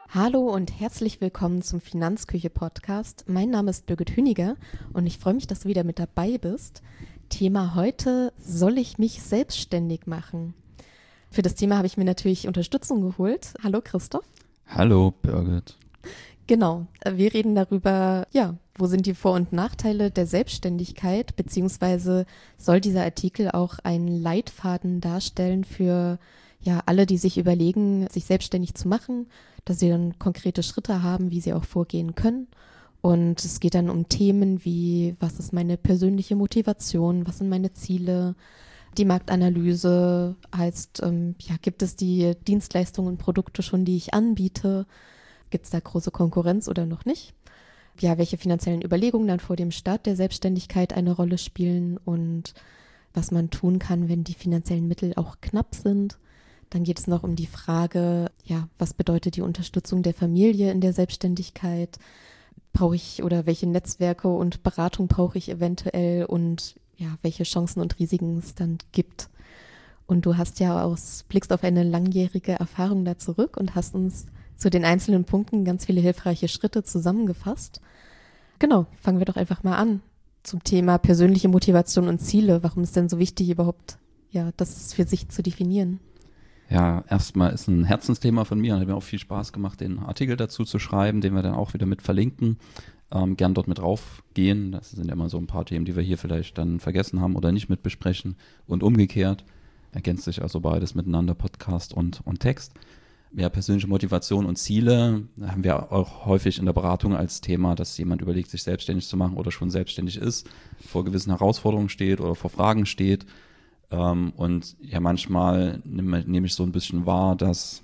Hallo und herzlich willkommen zum Finanzküche-Podcast. Mein Name ist Birgit Hüniger und ich freue mich, dass du wieder mit dabei bist. Thema heute: Soll ich mich selbstständig machen? Für das Thema habe ich mir natürlich Unterstützung geholt. Hallo Christoph. Hallo Birgit. Genau, wir reden darüber, wo sind die Vor- und Nachteile der Selbstständigkeit, beziehungsweise soll dieser Artikel auch einen Leitfaden darstellen für alle, die sich überlegen, sich selbstständig zu machen, dass sie dann konkrete Schritte haben, wie sie auch vorgehen können. Und es geht dann um Themen wie: Was ist meine persönliche Motivation? Was sind meine Ziele? Die Marktanalyse heißt, gibt es die Dienstleistungen und Produkte schon, die ich anbiete? Gibt es da große Konkurrenz oder noch nicht? Ja, welche finanziellen Überlegungen dann vor dem Start der Selbstständigkeit eine Rolle spielen und was man tun kann, wenn die finanziellen Mittel auch knapp sind. Dann geht es noch um die Frage, was bedeutet die Unterstützung der Familie in der Selbstständigkeit? Brauche ich oder welche Netzwerke und Beratung brauche ich eventuell und welche Chancen und Risiken es dann gibt? Und du hast blickst auf eine langjährige Erfahrung da zurück und hast uns zu den einzelnen Punkten ganz viele hilfreiche Schritte zusammengefasst. Genau, fangen wir doch einfach mal an zum Thema persönliche Motivation und Ziele. Warum ist denn so wichtig überhaupt, das für sich zu definieren? Ja, erstmal ist ein Herzensthema von mir und hat mir auch viel Spaß gemacht, den Artikel dazu zu schreiben, den wir dann auch wieder mit verlinken. Gern dort mit draufgehen. Das sind ja immer so ein paar Themen, die wir hier vielleicht dann vergessen haben oder nicht mit besprechen. Und umgekehrt ergänzt sich also beides miteinander, Podcast und Text. Ja, persönliche Motivation und Ziele haben wir auch häufig in der Beratung als Thema, dass jemand überlegt, sich selbstständig zu machen oder schon selbstständig ist, vor gewissen Herausforderungen steht oder vor Fragen steht. Und manchmal nehme ich so ein bisschen wahr, dass,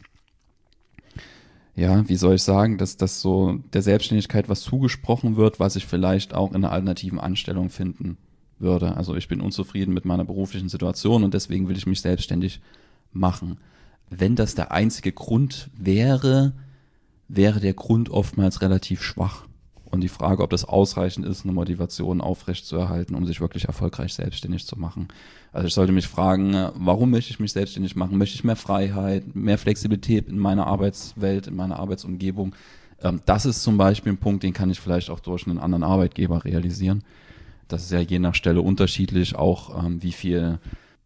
wie soll ich sagen, dass das so der Selbstständigkeit was zugesprochen wird, was ich vielleicht auch in einer alternativen Anstellung finden würde. Also ich bin unzufrieden mit meiner beruflichen Situation und deswegen will ich mich selbstständig machen. Wenn das der einzige Grund wäre der Grund oftmals relativ schwach. Und die Frage, ob das ausreichend ist, eine Motivation aufrechtzuerhalten, um sich wirklich erfolgreich selbstständig zu machen. Also ich sollte mich fragen, warum möchte ich mich selbstständig machen? Möchte ich mehr Freiheit, mehr Flexibilität in meiner Arbeitswelt, in meiner Arbeitsumgebung? Das ist zum Beispiel ein Punkt, den kann ich vielleicht auch durch einen anderen Arbeitgeber realisieren. Das ist ja je nach Stelle unterschiedlich, auch wie viel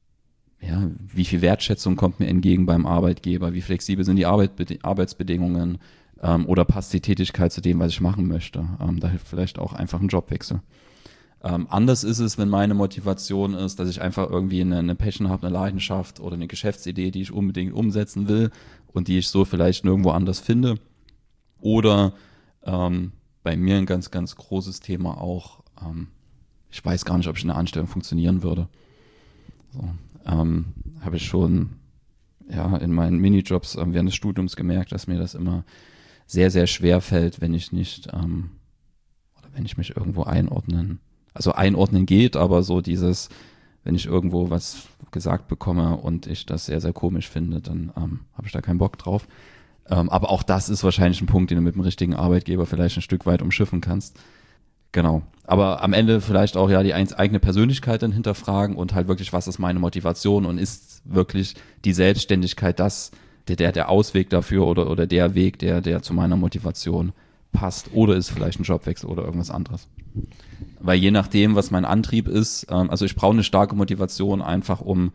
Wertschätzung kommt mir entgegen beim Arbeitgeber, wie flexibel sind die Arbeitsbedingungen, oder passt die Tätigkeit zu dem, was ich machen möchte. Da hilft vielleicht auch einfach ein Jobwechsel. Anders ist es, wenn meine Motivation ist, dass ich einfach irgendwie eine Passion habe, eine Leidenschaft oder eine Geschäftsidee, die ich unbedingt umsetzen will und die ich so vielleicht nirgendwo anders finde. Oder bei mir ein ganz, ganz großes Thema auch, ich weiß gar nicht, ob ich in einer Anstellung funktionieren würde. So, habe ich schon in meinen Minijobs während des Studiums gemerkt, dass mir das immer sehr, sehr schwer fällt, wenn ich nicht oder wenn ich mich irgendwo einordnen geht, aber so dieses, wenn ich irgendwo was gesagt bekomme und ich das sehr, sehr komisch finde, dann habe ich da keinen Bock drauf. Aber auch das ist wahrscheinlich ein Punkt, den du mit dem richtigen Arbeitgeber vielleicht ein Stück weit umschiffen kannst. Genau. Aber am Ende vielleicht auch die eigene Persönlichkeit dann hinterfragen und halt wirklich, was ist meine Motivation und ist wirklich die Selbstständigkeit der Ausweg dafür oder der Weg, der zu meiner Motivation passt, oder ist vielleicht ein Jobwechsel oder irgendwas anderes. Weil je nachdem, was mein Antrieb ist, also ich brauche eine starke Motivation einfach, um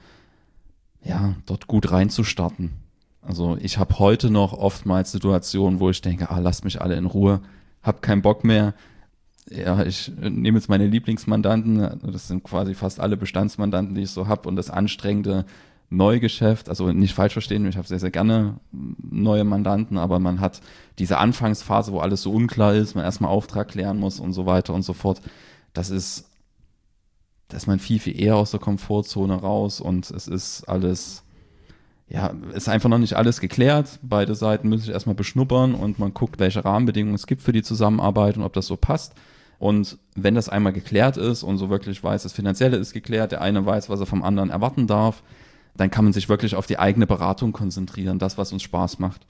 dort gut reinzustarten. Also ich habe heute noch oftmals Situationen, wo ich denke, lasst mich alle in Ruhe, hab keinen Bock mehr. Ja, ich nehme jetzt meine Lieblingsmandanten, das sind quasi fast alle Bestandsmandanten, die ich so habe, und das anstrengende Neugeschäft, also nicht falsch verstehen, ich habe sehr, sehr gerne neue Mandanten, aber man hat diese Anfangsphase, wo alles so unklar ist, man erstmal Auftrag klären muss und so weiter und so fort. Da ist man viel, viel eher aus der Komfortzone raus und es ist alles, ist einfach noch nicht alles geklärt. Beide Seiten müssen sich erstmal beschnuppern und man guckt, welche Rahmenbedingungen es gibt für die Zusammenarbeit und ob das so passt. Und wenn das einmal geklärt ist und so wirklich weiß, das Finanzielle ist geklärt, der eine weiß, was er vom anderen erwarten darf, dann kann man sich wirklich auf die eigene Beratung konzentrieren, das, was uns Spaß macht.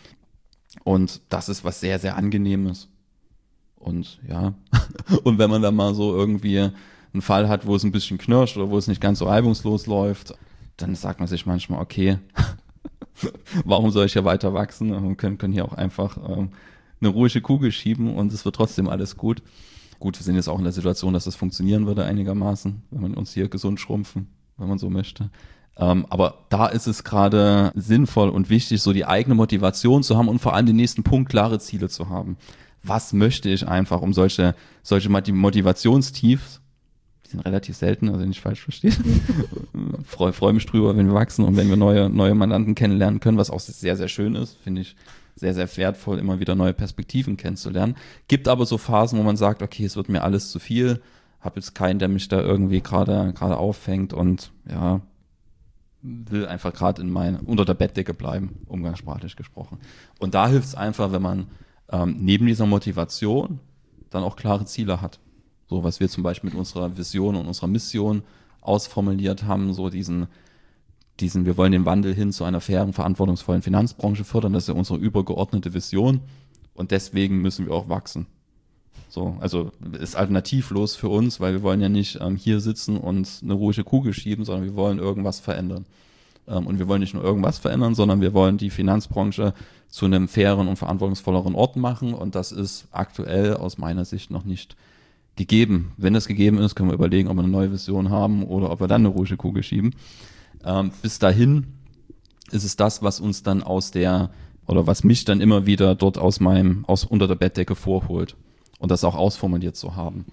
Und das ist was sehr, sehr Angenehmes. Und und wenn man dann mal so irgendwie einen Fall hat, wo es ein bisschen knirscht oder wo es nicht ganz so reibungslos läuft, dann sagt man sich manchmal, okay, Warum soll ich ja weiter wachsen? Wir können hier auch einfach eine ruhige Kugel schieben und es wird trotzdem alles gut. Gut, wir sind jetzt auch in der Situation, dass das funktionieren würde einigermaßen, wenn man uns hier gesund schrumpfen, wenn man so möchte. Aber da ist es gerade sinnvoll und wichtig, so die eigene Motivation zu haben und vor allem den nächsten Punkt, klare Ziele zu haben. Was möchte ich einfach, um solche Motivationstiefs, die sind relativ selten, also nicht falsch versteht, freue mich drüber, wenn wir wachsen und wenn wir neue Mandanten kennenlernen können, was auch sehr, sehr schön ist, finde ich sehr, sehr wertvoll, immer wieder neue Perspektiven kennenzulernen. Gibt aber so Phasen, wo man sagt, okay, es wird mir alles zu viel, habe jetzt keinen, der mich da irgendwie gerade auffängt und ja, will einfach gerade unter der Bettdecke bleiben, umgangssprachlich gesprochen. Und da hilft es einfach, wenn man neben dieser Motivation dann auch klare Ziele hat. So, was wir zum Beispiel mit unserer Vision und unserer Mission ausformuliert haben, so diesen, wir wollen den Wandel hin zu einer fairen, verantwortungsvollen Finanzbranche fördern, das ist ja unsere übergeordnete Vision und deswegen müssen wir auch wachsen. So, also ist alternativlos für uns, weil wir wollen ja nicht hier sitzen und eine ruhige Kugel schieben, sondern wir wollen irgendwas verändern. Und wir wollen nicht nur irgendwas verändern, sondern wir wollen die Finanzbranche zu einem fairen und verantwortungsvolleren Ort machen und das ist aktuell aus meiner Sicht noch nicht gegeben. Wenn das gegeben ist, können wir überlegen, ob wir eine neue Vision haben oder ob wir dann eine ruhige Kugel schieben. Bis dahin ist es das, was uns dann was mich dann immer wieder dort unter der Bettdecke vorholt. Und das auch ausformuliert zu haben.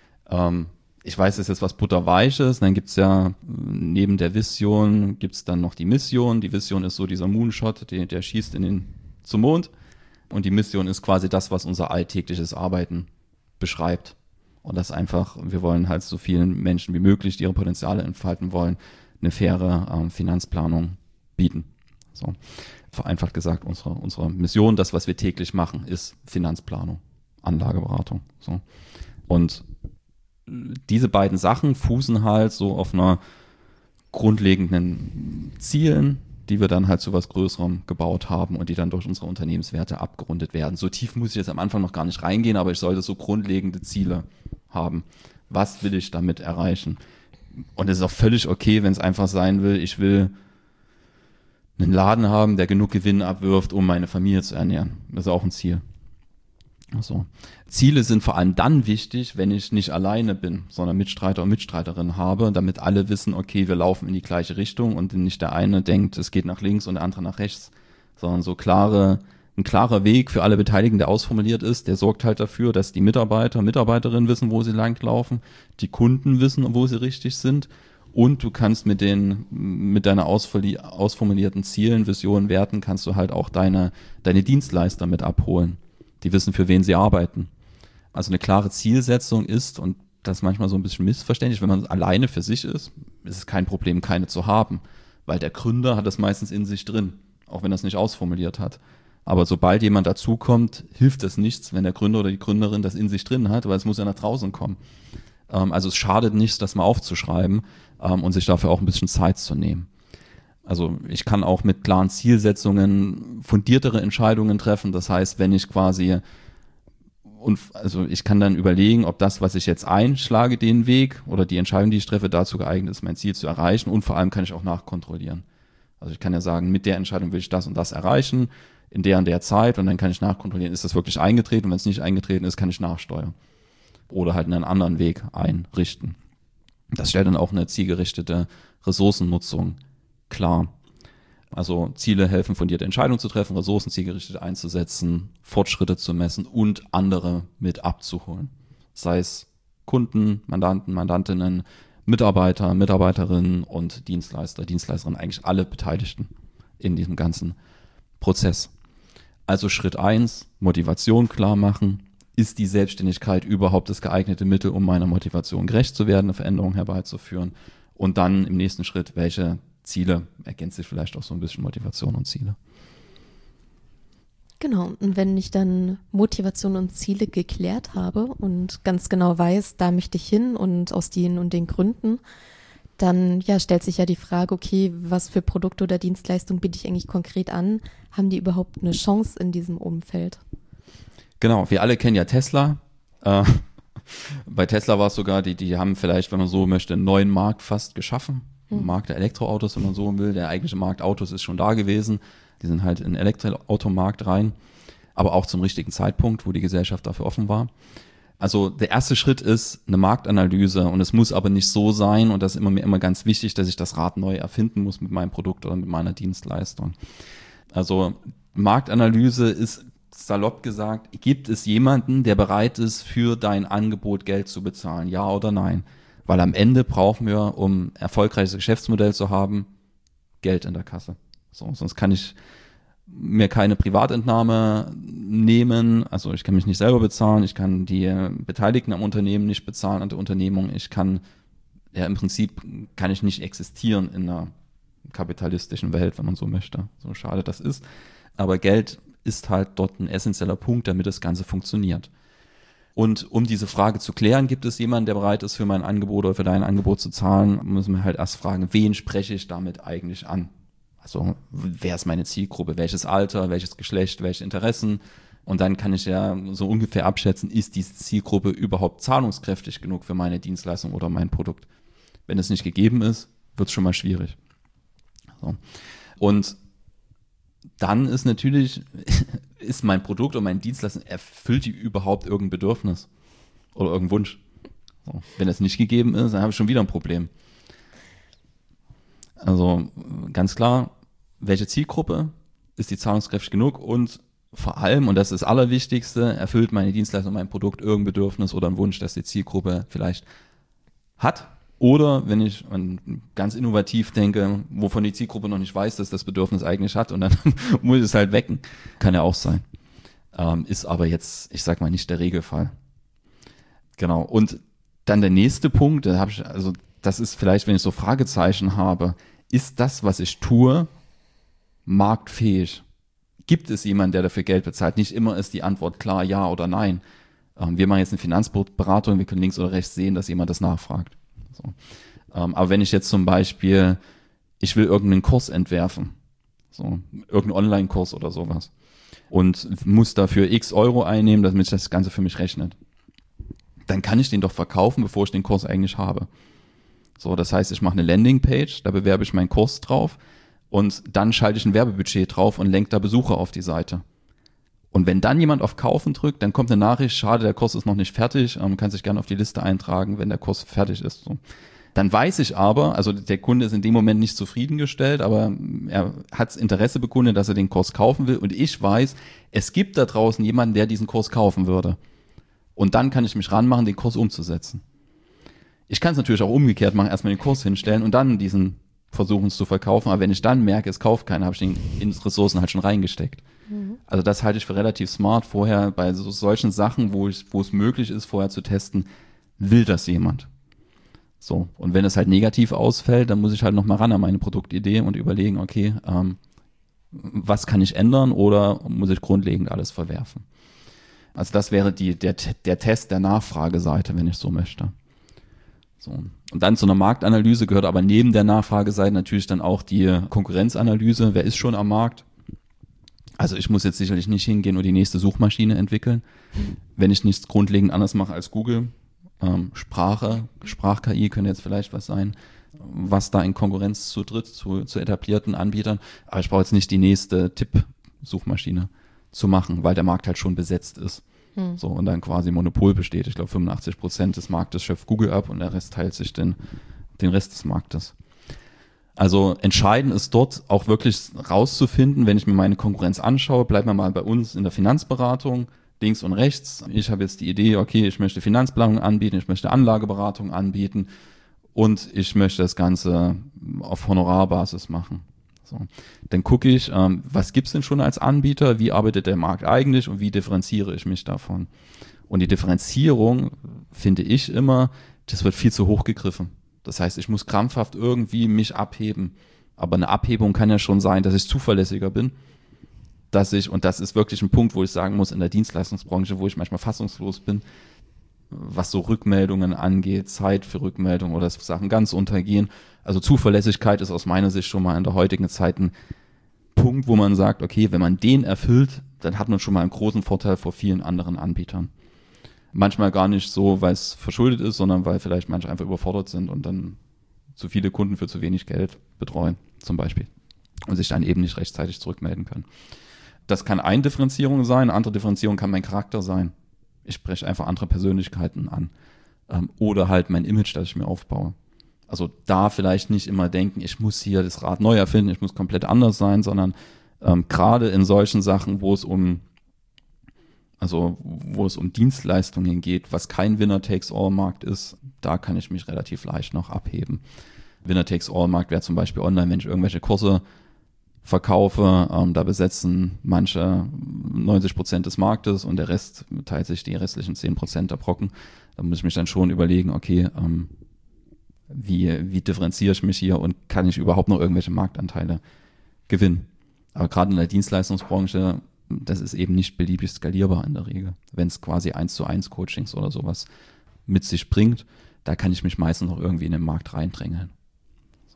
Ich weiß, das ist jetzt was Butterweiches, dann gibt's ja neben der Vision gibt's dann noch die Mission. Die Vision ist so dieser Moonshot, der schießt zum Mond. Und die Mission ist quasi das, was unser alltägliches Arbeiten beschreibt. Und das einfach, wir wollen halt so vielen Menschen wie möglich, die ihre Potenziale entfalten wollen, eine faire Finanzplanung bieten. So. Vereinfacht gesagt, unsere Mission, das, was wir täglich machen, ist Finanzplanung. Anlageberatung. So. Und diese beiden Sachen fußen halt so auf einer grundlegenden Zielen, die wir dann halt zu was Größerem gebaut haben und die dann durch unsere Unternehmenswerte abgerundet werden. So tief muss ich jetzt am Anfang noch gar nicht reingehen, aber ich sollte so grundlegende Ziele haben. Was will ich damit erreichen? Und es ist auch völlig okay, wenn es einfach sein will, ich will einen Laden haben, der genug Gewinn abwirft, um meine Familie zu ernähren. Das ist auch ein Ziel. Also, Ziele sind vor allem dann wichtig, wenn ich nicht alleine bin, sondern Mitstreiter und Mitstreiterinnen habe, damit alle wissen, okay, wir laufen in die gleiche Richtung und nicht der eine denkt, es geht nach links und der andere nach rechts, sondern ein klarer Weg für alle Beteiligten, der ausformuliert ist, der sorgt halt dafür, dass die Mitarbeiterinnen wissen, wo sie langlaufen, die Kunden wissen, wo sie richtig sind und du kannst mit deiner ausformulierten Zielen, Visionen, Werten, kannst du halt auch deine Dienstleister mit abholen. Die wissen, für wen sie arbeiten. Also eine klare Zielsetzung ist, und das ist manchmal so ein bisschen missverständlich, wenn man alleine für sich ist es kein Problem, keine zu haben, weil der Gründer hat das meistens in sich drin, auch wenn er es nicht ausformuliert hat. Aber sobald jemand dazukommt, hilft es nichts, wenn der Gründer oder die Gründerin das in sich drin hat, weil es muss ja nach draußen kommen. Also es schadet nichts, das mal aufzuschreiben und sich dafür auch ein bisschen Zeit zu nehmen. Also ich kann auch mit klaren Zielsetzungen fundiertere Entscheidungen treffen. Das heißt, wenn ich ich kann dann überlegen, ob das, was ich jetzt einschlage, den Weg oder die Entscheidung, die ich treffe, dazu geeignet ist, mein Ziel zu erreichen. Und vor allem kann ich auch nachkontrollieren. Also ich kann ja sagen, mit der Entscheidung will ich das und das erreichen in der und der Zeit und dann kann ich nachkontrollieren, ist das wirklich eingetreten? Und wenn es nicht eingetreten ist, kann ich nachsteuern. Oder halt einen anderen Weg einrichten. Das stellt dann auch eine zielgerichtete Ressourcennutzung klar. Also Ziele helfen, fundierte Entscheidungen zu treffen, Ressourcen zielgerichtet einzusetzen, Fortschritte zu messen und andere mit abzuholen. Sei es Kunden, Mandanten, Mandantinnen, Mitarbeiter, Mitarbeiterinnen und Dienstleisterinnen, eigentlich alle Beteiligten in diesem ganzen Prozess. Also Schritt 1, Motivation klar machen. Ist die Selbstständigkeit überhaupt das geeignete Mittel, um meiner Motivation gerecht zu werden, eine Veränderung herbeizuführen? Und dann im nächsten Schritt, welche Ziele, ergänzt sich vielleicht auch so ein bisschen Motivation und Ziele. Genau, und wenn ich dann Motivation und Ziele geklärt habe und ganz genau weiß, da möchte ich hin und aus den und den Gründen, dann stellt sich ja die Frage, okay, was für Produkte oder Dienstleistungen biete ich eigentlich konkret an? Haben die überhaupt eine Chance in diesem Umfeld? Genau, wir alle kennen ja Tesla. Bei Tesla war es sogar, die haben vielleicht, wenn man so möchte, einen neuen Markt fast geschaffen. Markt der Elektroautos, wenn man so will. Der eigentliche Markt Autos ist schon da gewesen. Die sind halt in den Elektroautomarkt rein, aber auch zum richtigen Zeitpunkt, wo die Gesellschaft dafür offen war. Also der erste Schritt ist eine Marktanalyse und es muss aber nicht so sein und das ist mir immer ganz wichtig, dass ich das Rad neu erfinden muss mit meinem Produkt oder mit meiner Dienstleistung. Also Marktanalyse ist salopp gesagt, gibt es jemanden, der bereit ist, für dein Angebot Geld zu bezahlen, ja oder nein? Weil am Ende brauchen wir, um ein erfolgreiches Geschäftsmodell zu haben, Geld in der Kasse. So, sonst kann ich mir keine Privatentnahme nehmen, also ich kann mich nicht selber bezahlen, ich kann die Beteiligten am Unternehmen nicht bezahlen, an der Unternehmung, im Prinzip kann ich nicht existieren in einer kapitalistischen Welt, wenn man so möchte, so schade das ist, aber Geld ist halt dort ein essentieller Punkt, damit das Ganze funktioniert. Und um diese Frage zu klären, gibt es jemanden, der bereit ist, für mein Angebot oder für dein Angebot zu zahlen, müssen wir halt erst fragen, wen spreche ich damit eigentlich an? Also wer ist meine Zielgruppe, welches Alter, welches Geschlecht, welche Interessen und dann kann ich ja so ungefähr abschätzen, ist diese Zielgruppe überhaupt zahlungskräftig genug für meine Dienstleistung oder mein Produkt. Wenn es nicht gegeben ist, wird es schon mal schwierig. So. Und dann ist natürlich, ist mein Produkt oder meine Dienstleistung, erfüllt die überhaupt irgendein Bedürfnis oder irgendeinen Wunsch? So. Wenn es nicht gegeben ist, dann habe ich schon wieder ein Problem. Also ganz klar, welche Zielgruppe ist die zahlungskräftig genug und vor allem, und das ist das Allerwichtigste, erfüllt meine Dienstleistung, mein Produkt irgendein Bedürfnis oder einen Wunsch, das die Zielgruppe vielleicht hat. Oder wenn ich ganz innovativ denke, wovon die Zielgruppe noch nicht weiß, dass das Bedürfnis eigentlich hat und dann muss ich es halt wecken. Kann ja auch sein. Ist aber jetzt, ich sag mal, nicht der Regelfall. Genau. Und dann der nächste Punkt, das ist vielleicht, wenn ich so Fragezeichen habe, ist das, was ich tue, marktfähig? Gibt es jemanden, der dafür Geld bezahlt? Nicht immer ist die Antwort klar, ja oder nein. Wir machen jetzt eine Finanzberatung, wir können links oder rechts sehen, dass jemand das nachfragt. So. Aber wenn ich jetzt zum Beispiel, ich will irgendeinen Kurs entwerfen, so irgendeinen Online-Kurs oder sowas und muss dafür x Euro einnehmen, damit sich das Ganze für mich rechnet, dann kann ich den doch verkaufen, bevor ich den Kurs eigentlich habe. So, das heißt, ich mache eine Landingpage, da bewerbe ich meinen Kurs drauf und dann schalte ich ein Werbebudget drauf und lenke da Besucher auf die Seite. Und wenn dann jemand auf Kaufen drückt, dann kommt eine Nachricht, schade, der Kurs ist noch nicht fertig, kann sich gerne auf die Liste eintragen, wenn der Kurs fertig ist. So. Dann weiß ich aber, also der Kunde ist in dem Moment nicht zufriedengestellt, aber er hat Interesse bekundet, dass er den Kurs kaufen will und ich weiß, es gibt da draußen jemanden, der diesen Kurs kaufen würde. Und dann kann ich mich ranmachen, den Kurs umzusetzen. Ich kann es natürlich auch umgekehrt machen, erstmal den Kurs hinstellen und dann diesen versuchen es zu verkaufen. Aber wenn ich dann merke, es kauft keiner, habe ich den in Ressourcen halt schon reingesteckt. Mhm. Also das halte ich für relativ smart, vorher bei solchen Sachen, wo es möglich ist, vorher zu testen, will das jemand? So, und wenn es halt negativ ausfällt, dann muss ich halt nochmal ran an meine Produktidee und überlegen, okay, was kann ich ändern oder muss ich grundlegend alles verwerfen? Also das wäre der Test der Nachfrageseite, wenn ich so möchte. So. Und dann zu einer Marktanalyse gehört aber neben der Nachfrageseite natürlich dann auch die Konkurrenzanalyse. Wer ist schon am Markt? Also ich muss jetzt sicherlich nicht hingehen und die nächste Suchmaschine entwickeln, wenn ich nichts grundlegend anders mache als Google. Sprach-KI könnte jetzt vielleicht was sein, was da in Konkurrenz zutritt zu etablierten Anbietern. Aber ich brauche jetzt nicht die nächste Tipp-Suchmaschine zu machen, weil der Markt halt schon besetzt ist. So, und dann quasi Monopol besteht. Ich glaube, 85% des Marktes schöpft Google ab und der Rest teilt sich den Rest des Marktes. Also entscheidend ist dort auch wirklich rauszufinden, wenn ich mir meine Konkurrenz anschaue, bleiben wir mal bei uns in der Finanzberatung, links und rechts. Ich habe jetzt die Idee, okay, ich möchte Finanzplanung anbieten, ich möchte Anlageberatung anbieten und ich möchte das Ganze auf Honorarbasis machen. So. Dann gucke ich, was gibt's denn schon als Anbieter, wie arbeitet der Markt eigentlich und wie differenziere ich mich davon? Und die Differenzierung, finde ich immer, das wird viel zu hoch gegriffen. Das heißt, ich muss krampfhaft irgendwie mich abheben. Aber eine Abhebung kann ja schon sein, dass ich zuverlässiger bin, und das ist wirklich ein Punkt, wo ich sagen muss, in der Dienstleistungsbranche, wo ich manchmal fassungslos bin, was so Rückmeldungen angeht, Zeit für Rückmeldungen oder dass Sachen ganz untergehen. Also Zuverlässigkeit ist aus meiner Sicht schon mal in der heutigen Zeit ein Punkt, wo man sagt, okay, wenn man den erfüllt, dann hat man schon mal einen großen Vorteil vor vielen anderen Anbietern. Manchmal gar nicht so, weil es verschuldet ist, sondern weil vielleicht manche einfach überfordert sind und dann zu viele Kunden für zu wenig Geld betreuen, zum Beispiel, und sich dann eben nicht rechtzeitig zurückmelden können. Das kann eine Differenzierung sein, eine andere Differenzierung kann mein Charakter sein. Ich spreche einfach andere Persönlichkeiten an. Oder halt mein Image, das ich mir aufbaue. Also da vielleicht nicht immer denken, ich muss hier das Rad neu erfinden, ich muss komplett anders sein, sondern gerade in solchen Sachen, wo es um Dienstleistungen geht, was kein Winner-Takes-All-Markt ist, da kann ich mich relativ leicht noch abheben. Winner-Takes-All-Markt wäre zum Beispiel online, wenn ich irgendwelche Kurse verkaufe, da besetzen manche 90% des Marktes und der Rest teilt sich die restlichen 10% der Brocken. Da muss ich mich dann schon überlegen, okay, wie differenziere ich mich hier und kann ich überhaupt noch irgendwelche Marktanteile gewinnen? Aber gerade in der Dienstleistungsbranche, das ist eben nicht beliebig skalierbar in der Regel. Wenn es quasi 1:1 Coachings oder sowas mit sich bringt, da kann ich mich meistens noch irgendwie in den Markt reindrängeln. So.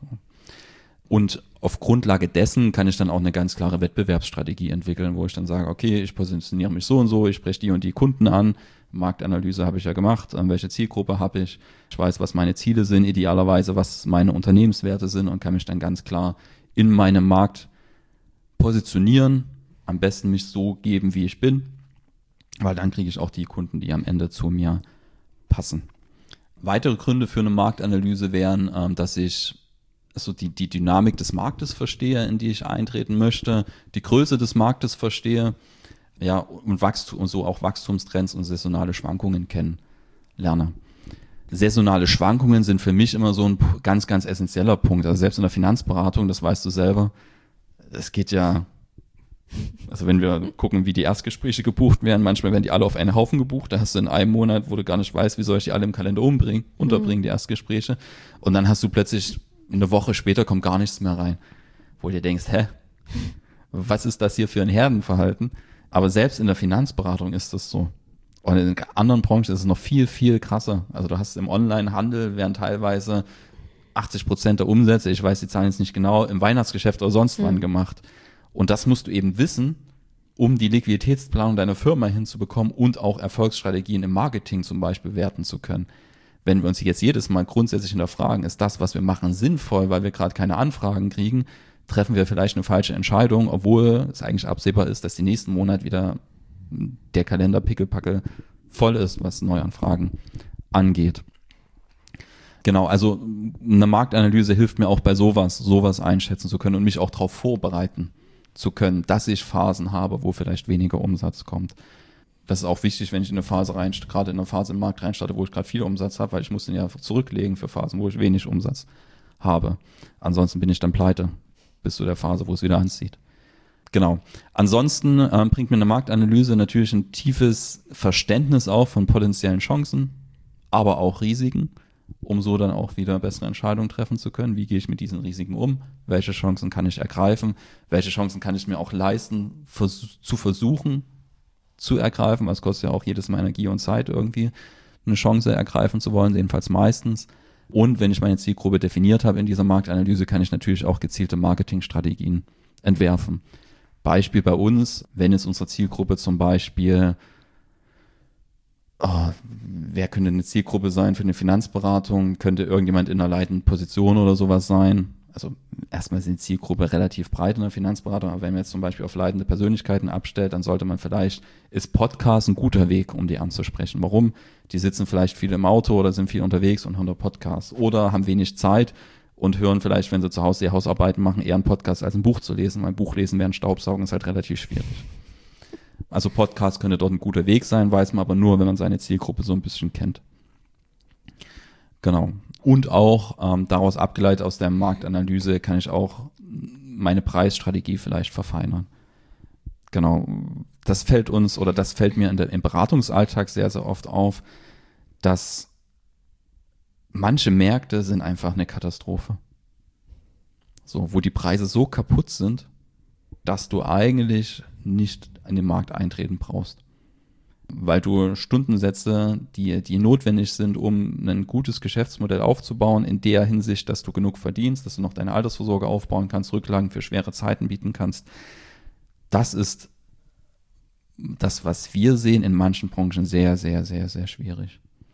Und auf Grundlage dessen kann ich dann auch eine ganz klare Wettbewerbsstrategie entwickeln, wo ich dann sage, okay, ich positioniere mich so und so, ich spreche die und die Kunden an, Marktanalyse habe ich ja gemacht, welche Zielgruppe habe ich, ich weiß, was meine Ziele sind, idealerweise, was meine Unternehmenswerte sind und kann mich dann ganz klar in meinem Markt positionieren, am besten mich so geben, wie ich bin, weil dann kriege ich auch die Kunden, die am Ende zu mir passen. Weitere Gründe für eine Marktanalyse wären, dass ich die Dynamik des Marktes verstehe, in die ich eintreten möchte, die Größe des Marktes verstehe, ja, und so auch Wachstumstrends und saisonale Schwankungen kennenlerne. Saisonale Schwankungen sind für mich immer so ein ganz, ganz essentieller Punkt. Also selbst in der Finanzberatung, das weißt du selber, es geht ja, also wenn wir gucken, wie die Erstgespräche gebucht werden, manchmal werden die alle auf einen Haufen gebucht, da hast du in einem Monat, wo du gar nicht weißt, wie soll ich die alle im Kalender unterbringen, die Erstgespräche, und dann hast du plötzlich eine Woche später kommt gar nichts mehr rein, wo du dir denkst, was ist das hier für ein Herdenverhalten? Aber selbst in der Finanzberatung ist das so. Und in anderen Branchen ist es noch viel, viel krasser. Also du hast im Onlinehandel werden teilweise 80% der Umsätze, ich weiß die Zahlen jetzt nicht genau, im Weihnachtsgeschäft oder sonst wann gemacht. Und das musst du eben wissen, um die Liquiditätsplanung deiner Firma hinzubekommen und auch Erfolgsstrategien im Marketing zum Beispiel werten zu können. Wenn wir uns jetzt jedes Mal grundsätzlich hinterfragen, ist das, was wir machen, sinnvoll, weil wir gerade keine Anfragen kriegen, treffen wir vielleicht eine falsche Entscheidung, obwohl es eigentlich absehbar ist, dass die nächsten Monat wieder der Kalender pickelpackel voll ist, was Neuanfragen angeht. Genau, also eine Marktanalyse hilft mir auch bei sowas einschätzen zu können und mich auch darauf vorbereiten zu können, dass ich Phasen habe, wo vielleicht weniger Umsatz kommt. Das ist auch wichtig, wenn ich in eine Phase gerade in eine Phase im Markt reinstarte, wo ich gerade viel Umsatz habe, weil ich muss den ja zurücklegen für Phasen, wo ich wenig Umsatz habe. Ansonsten bin ich dann pleite bis zu der Phase, wo es wieder anzieht. Genau. Ansonsten bringt mir eine Marktanalyse natürlich ein tiefes Verständnis auch von potenziellen Chancen, aber auch Risiken, um so dann auch wieder bessere Entscheidungen treffen zu können. Wie gehe ich mit diesen Risiken um? Welche Chancen kann ich ergreifen? Welche Chancen kann ich mir auch leisten, zu versuchen zu ergreifen? Was kostet ja auch jedes Mal Energie und Zeit, irgendwie eine Chance ergreifen zu wollen, jedenfalls meistens. Und wenn ich meine Zielgruppe definiert habe in dieser Marktanalyse, kann ich natürlich auch gezielte Marketingstrategien entwerfen. Beispiel bei uns, wenn es unsere Zielgruppe zum Beispiel, wer könnte eine Zielgruppe sein für eine Finanzberatung? Könnte irgendjemand in einer leitenden Position oder sowas sein? Also erstmal ist die Zielgruppe relativ breit in der Finanzberatung, aber wenn man jetzt zum Beispiel auf leitende Persönlichkeiten abstellt, dann sollte man ist Podcast ein guter Weg, um die anzusprechen. Warum? Die sitzen vielleicht viel im Auto oder sind viel unterwegs und hören da Podcast oder haben wenig Zeit und hören vielleicht, wenn sie zu Hause die Hausarbeiten machen, eher einen Podcast als ein Buch zu lesen, weil Buchlesen während Staubsaugen ist halt relativ schwierig. Also Podcast könnte dort ein guter Weg sein, weiß man aber nur, wenn man seine Zielgruppe so ein bisschen kennt. Genau. Und auch daraus abgeleitet aus der Marktanalyse kann ich auch meine Preisstrategie vielleicht verfeinern. Genau. Das fällt mir im Beratungsalltag sehr, sehr oft auf, dass manche Märkte sind einfach eine Katastrophe. So, wo die Preise so kaputt sind, dass du eigentlich nicht in den Markt eintreten brauchst. Weil du Stundensätze, die notwendig sind, um ein gutes Geschäftsmodell aufzubauen, in der Hinsicht, dass du genug verdienst, dass du noch deine Altersvorsorge aufbauen kannst, Rücklagen für schwere Zeiten bieten kannst. Das ist das, was wir sehen, in manchen Branchen sehr, sehr, sehr, sehr schwierig.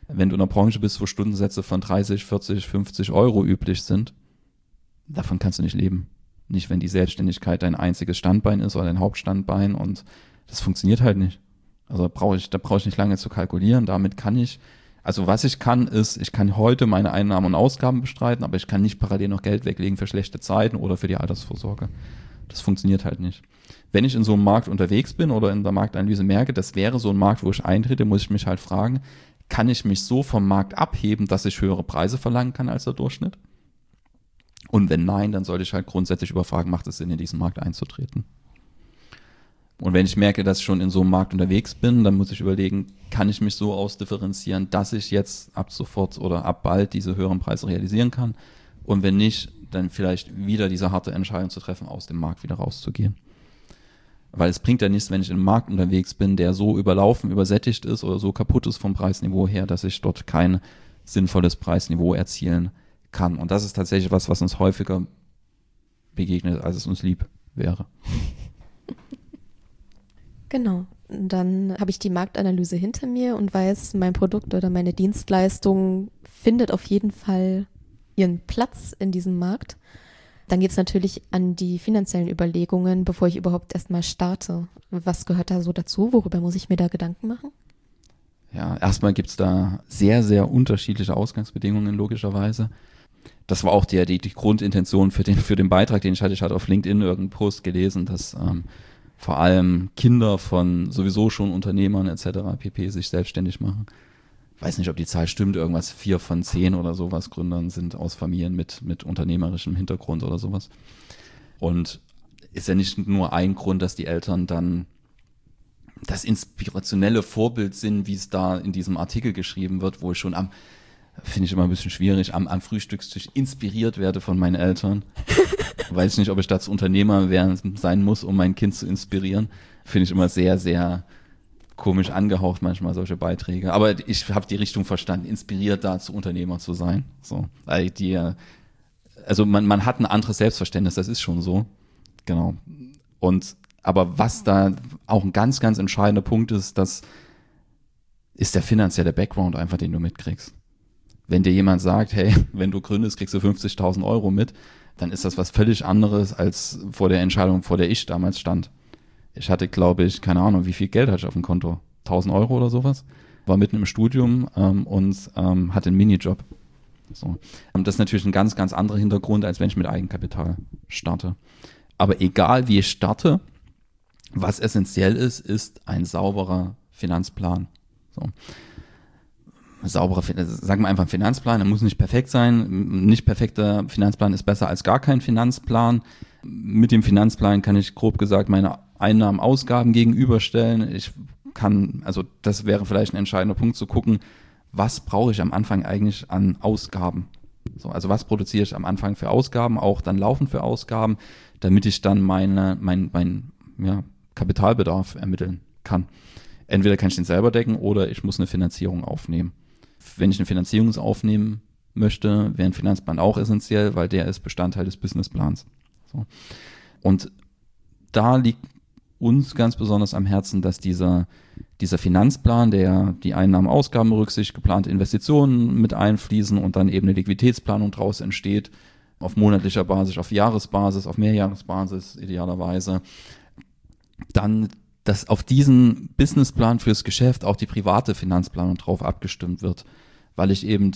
Wenn du in einer Branche bist, wo Stundensätze von 30, 40, 50 Euro üblich sind, davon kannst du nicht leben. Nicht, wenn die Selbstständigkeit dein einziges Standbein ist oder dein Hauptstandbein, und das funktioniert halt nicht. Also da brauche ich nicht lange zu kalkulieren. Damit kann ich, also was ich kann, ist, ich kann heute meine Einnahmen und Ausgaben bestreiten, aber ich kann nicht parallel noch Geld weglegen für schlechte Zeiten oder für die Altersvorsorge. Das funktioniert halt nicht. Wenn ich in so einem Markt unterwegs bin oder in der Marktanalyse merke, das wäre so ein Markt, wo ich eintrete, muss ich mich halt fragen, kann ich mich so vom Markt abheben, dass ich höhere Preise verlangen kann als der Durchschnitt? Und wenn nein, dann sollte ich halt grundsätzlich überfragen, macht es Sinn, in diesen Markt einzutreten? Und wenn ich merke, dass ich schon in so einem Markt unterwegs bin, dann muss ich überlegen, kann ich mich so ausdifferenzieren, dass ich jetzt ab sofort oder ab bald diese höheren Preise realisieren kann? Und wenn nicht, dann vielleicht wieder diese harte Entscheidung zu treffen, aus dem Markt wieder rauszugehen. Weil es bringt ja nichts, wenn ich in einem Markt unterwegs bin, der so überlaufen, übersättigt ist oder so kaputt ist vom Preisniveau her, dass ich dort kein sinnvolles Preisniveau erzielen kann. Und das ist tatsächlich was uns häufiger begegnet, als es uns lieb wäre. Genau. Dann habe ich die Marktanalyse hinter mir und weiß, mein Produkt oder meine Dienstleistung findet auf jeden Fall ihren Platz in diesem Markt. Dann geht es natürlich an die finanziellen Überlegungen, bevor ich überhaupt erstmal starte. Was gehört da so dazu? Worüber muss ich mir da Gedanken machen? Ja, erstmal gibt es da sehr, sehr unterschiedliche Ausgangsbedingungen, logischerweise. Das war auch die Grundintention für den Beitrag, den ich hatte. Ich hatte auf LinkedIn irgendeinen Post gelesen, dass vor allem Kinder von sowieso schon Unternehmern etc. pp. Sich selbstständig machen. Weiß nicht, ob die Zahl stimmt, irgendwas 4 von 10 oder sowas Gründern sind aus Familien mit unternehmerischem Hintergrund oder sowas. Und ist ja nicht nur ein Grund, dass die Eltern dann das inspirationelle Vorbild sind, wie es da in diesem Artikel geschrieben wird, wo ich schon finde ich immer ein bisschen schwierig, am Frühstückstisch inspiriert werde von meinen Eltern. Weiß nicht, ob ich dazu Unternehmer sein muss, um mein Kind zu inspirieren. Finde ich immer sehr, sehr komisch angehaucht manchmal, solche Beiträge. Aber ich habe die Richtung verstanden, inspiriert dazu, Unternehmer zu sein. So, also man hat ein anderes Selbstverständnis, das ist schon so. Genau. Aber was da auch ein ganz, ganz entscheidender Punkt ist, das ist der finanzielle Background einfach, den du mitkriegst. Wenn dir jemand sagt, hey, wenn du gründest, kriegst du 50.000 Euro mit, dann ist das was völlig anderes als vor der Entscheidung, vor der ich damals stand. Ich hatte, glaube ich, keine Ahnung, wie viel Geld hatte ich auf dem Konto? 1.000 Euro oder sowas. War mitten im Studium und hatte einen Minijob. So. Das ist natürlich ein ganz, ganz anderer Hintergrund, als wenn ich mit Eigenkapital starte. Aber egal, wie ich starte, was essentiell ist ein sauberer Finanzplan. So. Sagen wir einfach ein Finanzplan, der muss nicht perfekt sein. Ein nicht perfekter Finanzplan ist besser als gar kein Finanzplan. Mit dem Finanzplan kann ich grob gesagt meine Einnahmen, Ausgaben gegenüberstellen. Das wäre vielleicht ein entscheidender Punkt zu gucken, was brauche ich am Anfang eigentlich an Ausgaben? So, also was produziere ich am Anfang für Ausgaben, auch dann laufend für Ausgaben, damit ich dann mein Kapitalbedarf ermitteln kann. Entweder kann ich den selber decken oder ich muss eine Finanzierung aufnehmen. Wenn ich eine Finanzierung aufnehmen möchte, wäre ein Finanzplan auch essentiell, weil der ist Bestandteil des Businessplans. So. Und da liegt uns ganz besonders am Herzen, dass dieser Finanzplan, der die Einnahmen, Ausgaben berücksichtigt, geplante Investitionen mit einfließen und dann eben eine Liquiditätsplanung daraus entsteht, auf monatlicher Basis, auf Jahresbasis, auf Mehrjahresbasis idealerweise, dann dass auf diesen Businessplan fürs Geschäft auch die private Finanzplanung drauf abgestimmt wird, weil ich eben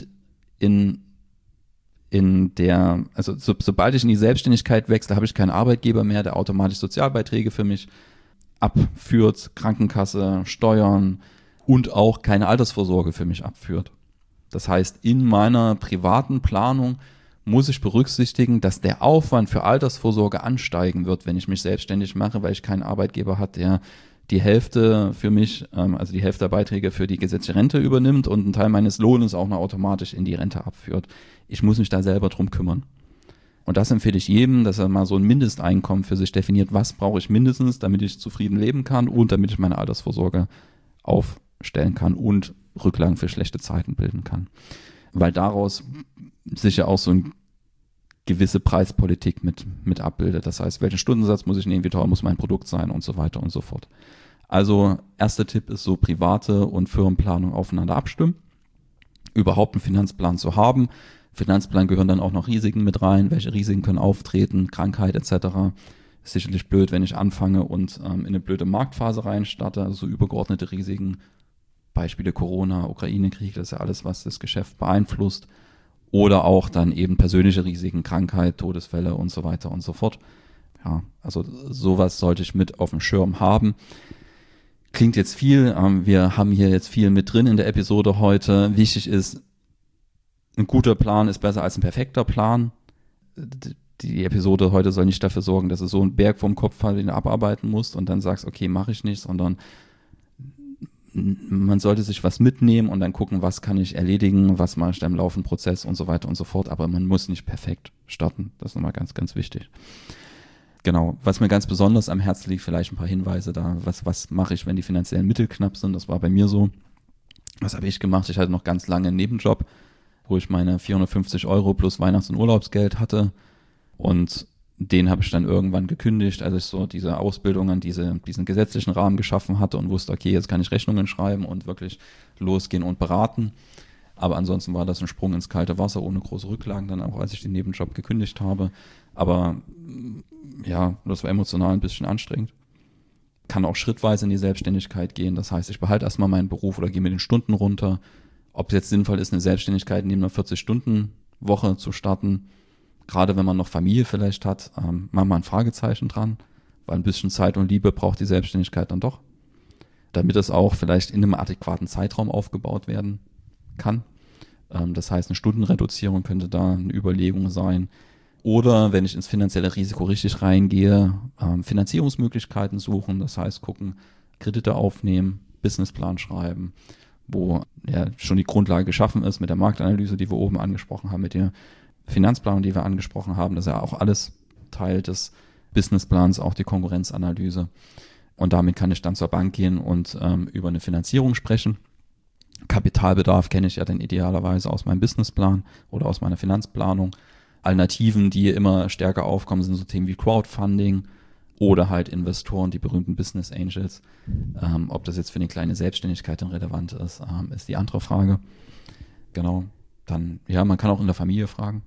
sobald ich in die Selbstständigkeit wechsle, habe ich keinen Arbeitgeber mehr, der automatisch Sozialbeiträge für mich abführt, Krankenkasse, Steuern und auch keine Altersvorsorge für mich abführt. Das heißt, in meiner privaten Planung muss ich berücksichtigen, dass der Aufwand für Altersvorsorge ansteigen wird, wenn ich mich selbstständig mache, weil ich keinen Arbeitgeber habe, der die Hälfte für mich, also die Hälfte der Beiträge für die gesetzliche Rente übernimmt und einen Teil meines Lohnes auch noch automatisch in die Rente abführt. Ich muss mich da selber drum kümmern. Und das empfehle ich jedem, dass er mal so ein Mindesteinkommen für sich definiert, was brauche ich mindestens, damit ich zufrieden leben kann und damit ich meine Altersvorsorge aufstellen kann und Rücklagen für schlechte Zeiten bilden kann. Weil daraus sicher auch so eine gewisse Preispolitik mit abbildet. Das heißt, welchen Stundensatz muss ich nehmen, wie teuer muss mein Produkt sein und so weiter und so fort. Also erster Tipp ist so private und Firmenplanung aufeinander abstimmen. überhaupt einen Finanzplan zu haben. Finanzplan gehören dann auch noch Risiken mit rein. Welche Risiken können auftreten, Krankheit etc. Ist sicherlich blöd, wenn ich anfange und in eine blöde Marktphase reinstarte, also so übergeordnete Risiken. Beispiele Corona, Ukraine-Krieg, das ist ja alles, was das Geschäft beeinflusst. Oder auch dann eben persönliche Risiken, Krankheit, Todesfälle und so weiter und so fort. Ja, also sowas sollte ich mit auf dem Schirm haben. Klingt jetzt viel, wir haben hier jetzt viel mit drin in der Episode heute. Wichtig ist, ein guter Plan ist besser als ein perfekter Plan. Die Episode heute soll nicht dafür sorgen, dass du so einen Berg vom Kopf hast, den du abarbeiten musst und dann sagst, okay, mache ich nicht, sondern man sollte sich was mitnehmen und dann gucken, was kann ich erledigen, was mache ich da im laufenden Prozess und so weiter und so fort. Aber man muss nicht perfekt starten. Das ist nochmal ganz, ganz wichtig. Genau, was mir ganz besonders am Herzen liegt, vielleicht ein paar Hinweise da, was mache ich, wenn die finanziellen Mittel knapp sind. Das war bei mir so. Was habe ich gemacht? Ich hatte noch ganz lange einen Nebenjob, wo ich meine 450 € plus Weihnachts- und Urlaubsgeld hatte und den habe ich dann irgendwann gekündigt, als ich so diese Ausbildung diesen gesetzlichen Rahmen geschaffen hatte und wusste, okay, jetzt kann ich Rechnungen schreiben und wirklich losgehen und beraten. Aber ansonsten war das ein Sprung ins kalte Wasser, ohne große Rücklagen dann auch, als ich den Nebenjob gekündigt habe. Aber ja, das war emotional ein bisschen anstrengend. Kann auch schrittweise in die Selbstständigkeit gehen. Das heißt, ich behalte erstmal meinen Beruf oder gehe mit den Stunden runter. Ob es jetzt sinnvoll ist, eine Selbstständigkeit neben einer 40-Stunden-Woche zu starten, gerade wenn man noch Familie vielleicht hat, machen wir ein Fragezeichen dran, weil ein bisschen Zeit und Liebe braucht die Selbstständigkeit dann doch, damit es auch vielleicht in einem adäquaten Zeitraum aufgebaut werden kann. Das heißt, eine Stundenreduzierung könnte da eine Überlegung sein. Oder wenn ich ins finanzielle Risiko richtig reingehe, Finanzierungsmöglichkeiten suchen, das heißt gucken, Kredite aufnehmen, Businessplan schreiben, wo ja schon die Grundlage geschaffen ist mit der Marktanalyse, die wir oben angesprochen haben, mit der Finanzplanung, die wir angesprochen haben. Das ist ja auch alles Teil des Businessplans, auch die Konkurrenzanalyse. Und damit kann ich dann zur Bank gehen und über eine Finanzierung sprechen. Kapitalbedarf kenne ich ja dann idealerweise aus meinem Businessplan oder aus meiner Finanzplanung. Alternativen, die immer stärker aufkommen, sind so Themen wie Crowdfunding oder halt Investoren, die berühmten Business Angels. Ob das jetzt für eine kleine Selbstständigkeit dann relevant ist, ist die andere Frage. Genau. Dann, ja, man kann auch in der Familie fragen.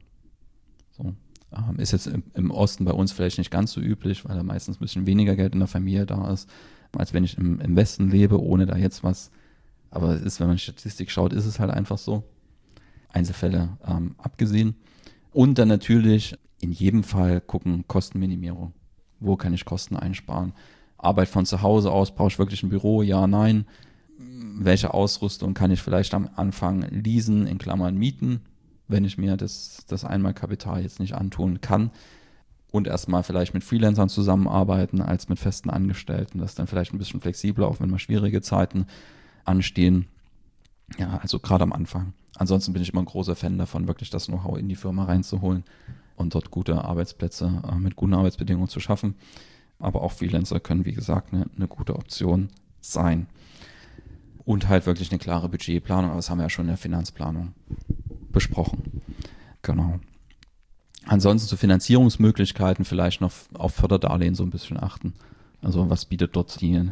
So. Ist jetzt im Osten bei uns vielleicht nicht ganz so üblich, weil da meistens ein bisschen weniger Geld in der Familie da ist, als wenn ich im Westen lebe, ohne da jetzt was. Aber es ist, wenn man Statistik schaut, ist es halt einfach so. Einzelfälle abgesehen. Und dann natürlich in jedem Fall gucken, Kostenminimierung. Wo kann ich Kosten einsparen? Arbeit von zu Hause aus, brauche ich wirklich ein Büro? Ja, nein. Welche Ausrüstung kann ich vielleicht am Anfang leasen, in Klammern mieten, wenn ich mir das Einmalkapital jetzt nicht antun kann und erstmal vielleicht mit Freelancern zusammenarbeiten als mit festen Angestellten. Das ist dann vielleicht ein bisschen flexibler, auch wenn mal schwierige Zeiten anstehen. Ja, also gerade am Anfang. Ansonsten bin ich immer ein großer Fan davon, wirklich das Know-how in die Firma reinzuholen und dort gute Arbeitsplätze mit guten Arbeitsbedingungen zu schaffen. Aber auch Freelancer können, wie gesagt, eine gute Option sein. Und halt wirklich eine klare Budgetplanung, aber das haben wir ja schon in der Finanzplanung besprochen. Genau. Ansonsten zu Finanzierungsmöglichkeiten vielleicht noch auf Förderdarlehen so ein bisschen achten. Also was bietet dort die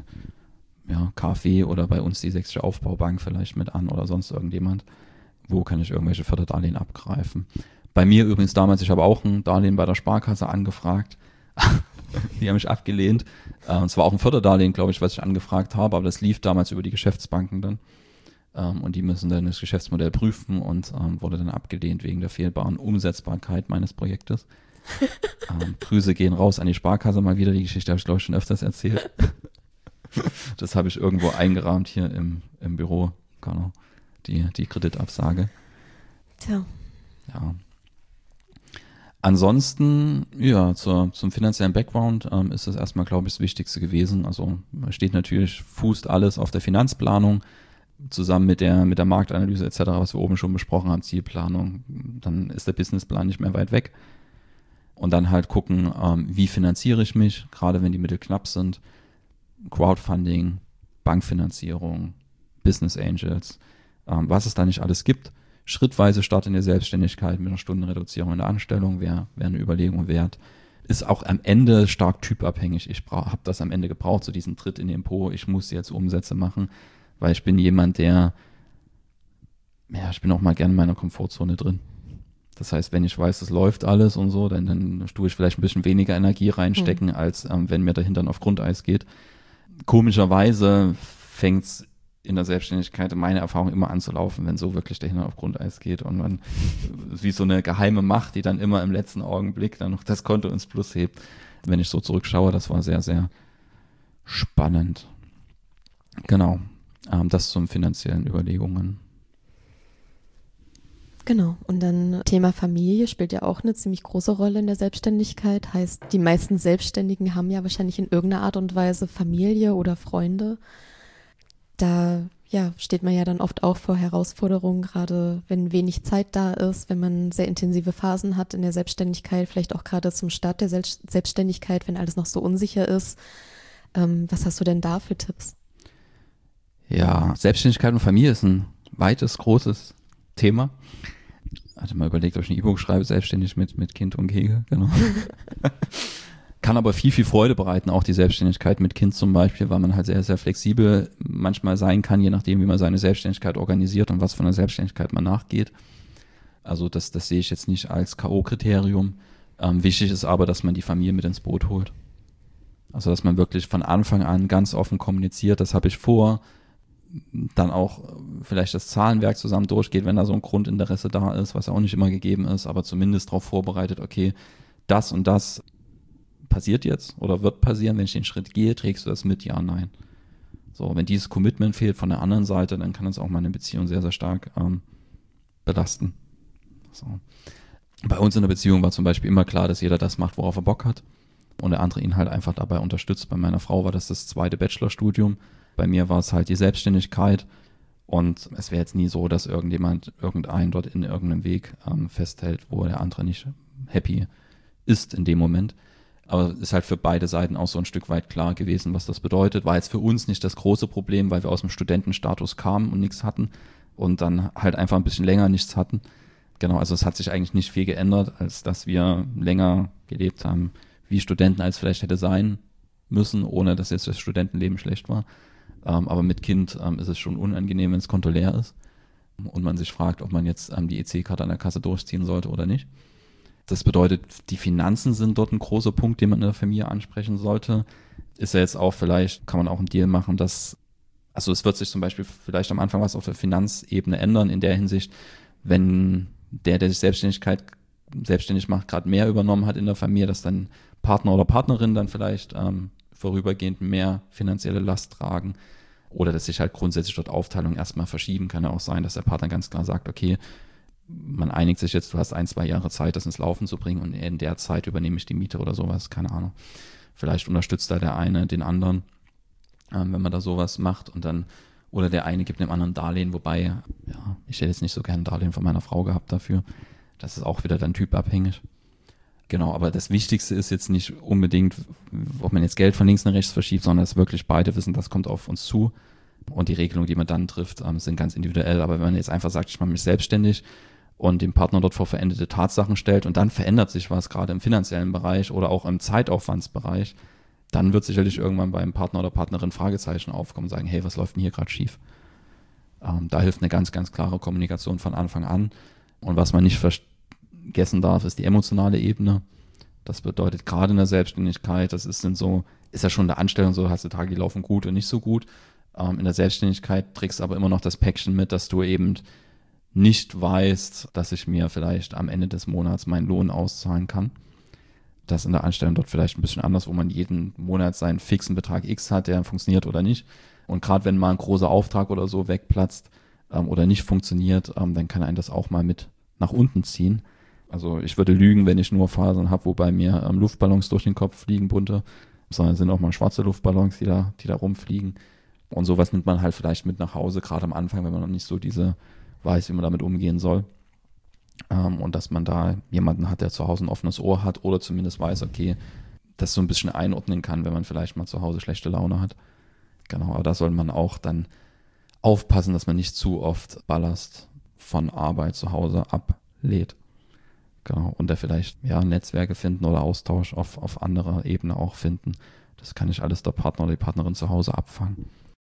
KfW oder bei uns die Sächsische Aufbaubank vielleicht mit an oder sonst irgendjemand? Wo kann ich irgendwelche Förderdarlehen abgreifen? Bei mir übrigens damals, ich habe auch ein Darlehen bei der Sparkasse angefragt. Die haben mich abgelehnt. Und zwar auch ein Förderdarlehen, glaube ich, was ich angefragt habe, aber das lief damals über die Geschäftsbanken dann. Und die müssen dann das Geschäftsmodell prüfen und wurde dann abgelehnt wegen der fehlbaren Umsetzbarkeit meines Projektes. Grüße gehen raus an die Sparkasse mal wieder. Die Geschichte habe ich, glaube ich, schon öfters erzählt. Das habe ich irgendwo eingerahmt hier im Büro. Genau. Die Kreditabsage. Tja. Ja. Ansonsten, ja, zum finanziellen Background ist das erstmal, glaube ich, das Wichtigste gewesen. Also steht natürlich, fußt alles auf der Finanzplanung, zusammen mit der Marktanalyse etc., was wir oben schon besprochen haben, Zielplanung. Dann ist der Businessplan nicht mehr weit weg. Und dann halt gucken, wie finanziere ich mich, gerade wenn die Mittel knapp sind. Crowdfunding, Bankfinanzierung, Business Angels, was es da nicht alles gibt. Schrittweise Start in der Selbstständigkeit mit einer Stundenreduzierung in der Anstellung wäre eine Überlegung wert. Ist auch am Ende stark typabhängig. Ich habe das am Ende gebraucht, so diesen Tritt in den Po. Ich muss jetzt Umsätze machen, weil ich bin jemand, der ja, ich bin auch mal gerne in meiner Komfortzone drin. Das heißt, wenn ich weiß, es läuft alles und so, dann tue ich vielleicht ein bisschen weniger Energie reinstecken, als wenn mir der Hintern auf Grundeis geht. Komischerweise fängt es in der Selbstständigkeit in meiner Erfahrung immer anzulaufen, wenn so wirklich der Hintern auf Grundeis geht und man wie so eine geheime Macht, die dann immer im letzten Augenblick dann noch das Konto ins Plus hebt. Wenn ich so zurückschaue, das war sehr, sehr spannend. Genau, das zum finanziellen Überlegungen. Genau. Und dann Thema Familie spielt ja auch eine ziemlich große Rolle in der Selbstständigkeit. Heißt, die meisten Selbstständigen haben ja wahrscheinlich in irgendeiner Art und Weise Familie oder Freunde. Da steht man ja dann oft auch vor Herausforderungen, gerade wenn wenig Zeit da ist, wenn man sehr intensive Phasen hat in der Selbstständigkeit, vielleicht auch gerade zum Start der Selbstständigkeit, wenn alles noch so unsicher ist. Was hast du denn da für Tipps? Ja, Selbstständigkeit und Familie ist ein weites, großes Thema. Hatte mal überlegt, ob ich ein E-Book schreibe, selbstständig mit Kind und Kegel, genau. Kann aber viel, viel Freude bereiten, auch die Selbstständigkeit mit Kind zum Beispiel, weil man halt sehr, sehr flexibel manchmal sein kann, je nachdem, wie man seine Selbstständigkeit organisiert und was von der Selbstständigkeit man nachgeht. Also das sehe ich jetzt nicht als K.O.-Kriterium. Wichtig ist aber, dass man die Familie mit ins Boot holt. Also dass man wirklich von Anfang an ganz offen kommuniziert, das habe ich vor, dann auch vielleicht das Zahlenwerk zusammen durchgeht, wenn da so ein Grundinteresse da ist, was ja auch nicht immer gegeben ist, aber zumindest darauf vorbereitet, okay, das und das passiert jetzt oder wird passieren, wenn ich den Schritt gehe, trägst du das mit? Ja, nein. So, wenn dieses Commitment fehlt von der anderen Seite, dann kann das auch meine Beziehung sehr, sehr stark belasten. So. Bei uns in der Beziehung war zum Beispiel immer klar, dass jeder das macht, worauf er Bock hat und der andere ihn halt einfach dabei unterstützt. Bei meiner Frau war das 2. Bachelorstudium. Bei mir war es halt die Selbstständigkeit und es wäre jetzt nie so, dass irgendeinen dort in irgendeinem Weg festhält, wo der andere nicht happy ist in dem Moment. Aber es ist halt für beide Seiten auch so ein Stück weit klar gewesen, was das bedeutet. War jetzt für uns nicht das große Problem, weil wir aus dem Studentenstatus kamen und nichts hatten und dann halt einfach ein bisschen länger nichts hatten. Genau, also es hat sich eigentlich nicht viel geändert, als dass wir länger gelebt haben, wie Studenten als vielleicht hätte sein müssen, ohne dass jetzt das Studentenleben schlecht war. Aber mit Kind ist es schon unangenehm, wenn das Konto leer ist und man sich fragt, ob man jetzt die EC-Karte an der Kasse durchziehen sollte oder nicht. Das bedeutet, die Finanzen sind dort ein großer Punkt, den man in der Familie ansprechen sollte. Ist ja jetzt auch vielleicht, kann man auch einen Deal machen, also es wird sich zum Beispiel vielleicht am Anfang was auf der Finanzebene ändern, in der Hinsicht, wenn der sich selbstständig macht, gerade mehr übernommen hat in der Familie, dass dann Partner oder Partnerin dann vielleicht vorübergehend mehr finanzielle Last tragen oder dass sich halt grundsätzlich dort Aufteilung erstmal verschieben. Kann ja auch sein, dass der Partner ganz klar sagt, okay, man einigt sich jetzt, du hast 1-2 Jahre Zeit, das ins Laufen zu bringen und in der Zeit übernehme ich die Miete oder sowas, keine Ahnung. Vielleicht unterstützt da der eine den anderen, wenn man da sowas macht und dann, oder der eine gibt dem anderen Darlehen, wobei, ja, ich hätte jetzt nicht so gerne ein Darlehen von meiner Frau gehabt dafür. Das ist auch wieder dann typabhängig. Genau, aber das Wichtigste ist jetzt nicht unbedingt, ob man jetzt Geld von links nach rechts verschiebt, sondern dass wirklich beide wissen, das kommt auf uns zu. Und die Regelungen, die man dann trifft, sind ganz individuell. Aber wenn man jetzt einfach sagt, ich mache mich selbstständig und den Partner dort vor veränderte Tatsachen stellt und dann verändert sich was, gerade im finanziellen Bereich oder auch im Zeitaufwandsbereich, dann wird sicherlich irgendwann beim Partner oder Partnerin Fragezeichen aufkommen und sagen, hey, was läuft denn hier gerade schief? Da hilft eine ganz, ganz klare Kommunikation von Anfang an. Und was man nicht vergessen darf, ist die emotionale Ebene. Das bedeutet gerade in der Selbstständigkeit, ist ja schon in der Anstellung so, hast du Tage, die laufen gut und nicht so gut. In der Selbstständigkeit trägst du aber immer noch das Päckchen mit, dass du eben nicht weißt, dass ich mir vielleicht am Ende des Monats meinen Lohn auszahlen kann. Das in der Anstellung dort vielleicht ein bisschen anders, wo man jeden Monat seinen fixen Betrag X hat, der funktioniert oder nicht. Und gerade wenn mal ein großer Auftrag oder so wegplatzt oder nicht funktioniert, dann kann einen das auch mal mit nach unten ziehen. Also ich würde lügen, wenn ich nur Phasen habe, wo bei mir Luftballons durch den Kopf fliegen, bunte, sondern es sind auch mal schwarze Luftballons, die da rumfliegen. Und sowas nimmt man halt vielleicht mit nach Hause, gerade am Anfang, wenn man noch nicht so weiß, wie man damit umgehen soll. Und dass man da jemanden hat, der zu Hause ein offenes Ohr hat oder zumindest weiß, okay, das so ein bisschen einordnen kann, wenn man vielleicht mal zu Hause schlechte Laune hat. Genau, aber da soll man auch dann aufpassen, dass man nicht zu oft Ballast von Arbeit zu Hause ablädt. Genau, und da vielleicht Netzwerke finden oder Austausch auf anderer Ebene auch finden. Das kann nicht alles der Partner oder die Partnerin zu Hause abfangen.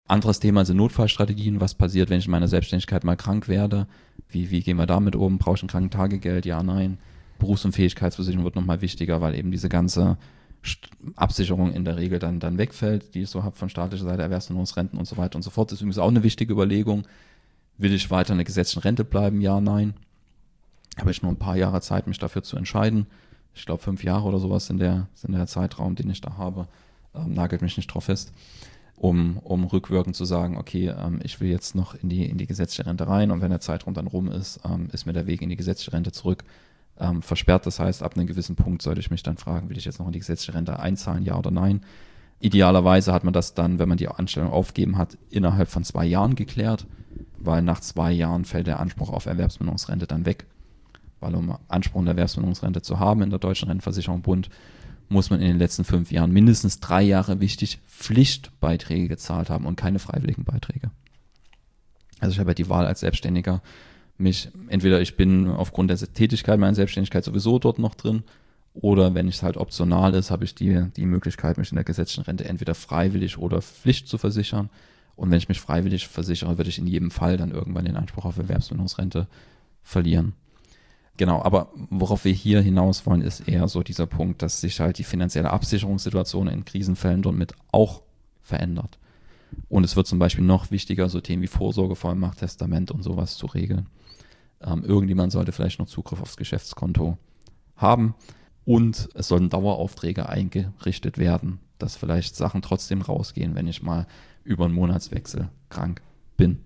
Anderes Thema sind Notfallstrategien. Was passiert, wenn ich in meiner Selbstständigkeit mal krank werde? Wie gehen wir damit um? Brauche ich ein Krankentagegeld? Ja, nein. Berufsunfähigkeitsversicherung wird nochmal wichtiger, weil eben diese ganze Absicherung in der Regel dann wegfällt, die ich so habe von staatlicher Seite, Erwerbsminderungsrenten und so weiter und so fort. Das ist übrigens auch eine wichtige Überlegung. Will ich weiter in der gesetzlichen Rente bleiben? Ja, nein. Habe ich nur ein paar Jahre Zeit, mich dafür zu entscheiden. Ich glaube 5 Jahre oder sowas sind der Zeitraum, den ich da habe. Nagelt mich nicht drauf fest. Um rückwirkend zu sagen, okay, ich will jetzt noch in die gesetzliche Rente rein, und wenn der Zeitraum dann rum ist, ist mir der Weg in die gesetzliche Rente zurück versperrt. Das heißt, ab einem gewissen Punkt sollte ich mich dann fragen, will ich jetzt noch in die gesetzliche Rente einzahlen, ja oder nein? Idealerweise hat man das dann, wenn man die Anstellung aufgeben hat, innerhalb von 2 Jahren geklärt, weil nach 2 Jahren fällt der Anspruch auf Erwerbsminderungsrente dann weg. Weil um Anspruch auf Erwerbsminderungsrente zu haben in der Deutschen Rentenversicherung Bund, muss man in den letzten 5 Jahren mindestens 3 Jahre Pflichtbeiträge gezahlt haben und keine freiwilligen Beiträge. Also ich habe ja die Wahl als Selbstständiger, entweder ich bin aufgrund der Tätigkeit meiner Selbstständigkeit sowieso dort noch drin, oder wenn es halt optional ist, habe ich die Möglichkeit, mich in der gesetzlichen Rente entweder freiwillig oder Pflicht zu versichern. Und wenn ich mich freiwillig versichere, würde ich in jedem Fall dann irgendwann den Anspruch auf Erwerbsminderungsrente verlieren. Genau, aber worauf wir hier hinaus wollen, ist eher so dieser Punkt, dass sich halt die finanzielle Absicherungssituation in Krisenfällen damit auch verändert. Und es wird zum Beispiel noch wichtiger, so Themen wie Vorsorgevollmacht, Testament und sowas zu regeln. Irgendjemand sollte vielleicht noch Zugriff aufs Geschäftskonto haben, und es sollten Daueraufträge eingerichtet werden, dass vielleicht Sachen trotzdem rausgehen, wenn ich mal über einen Monatswechsel krank bin.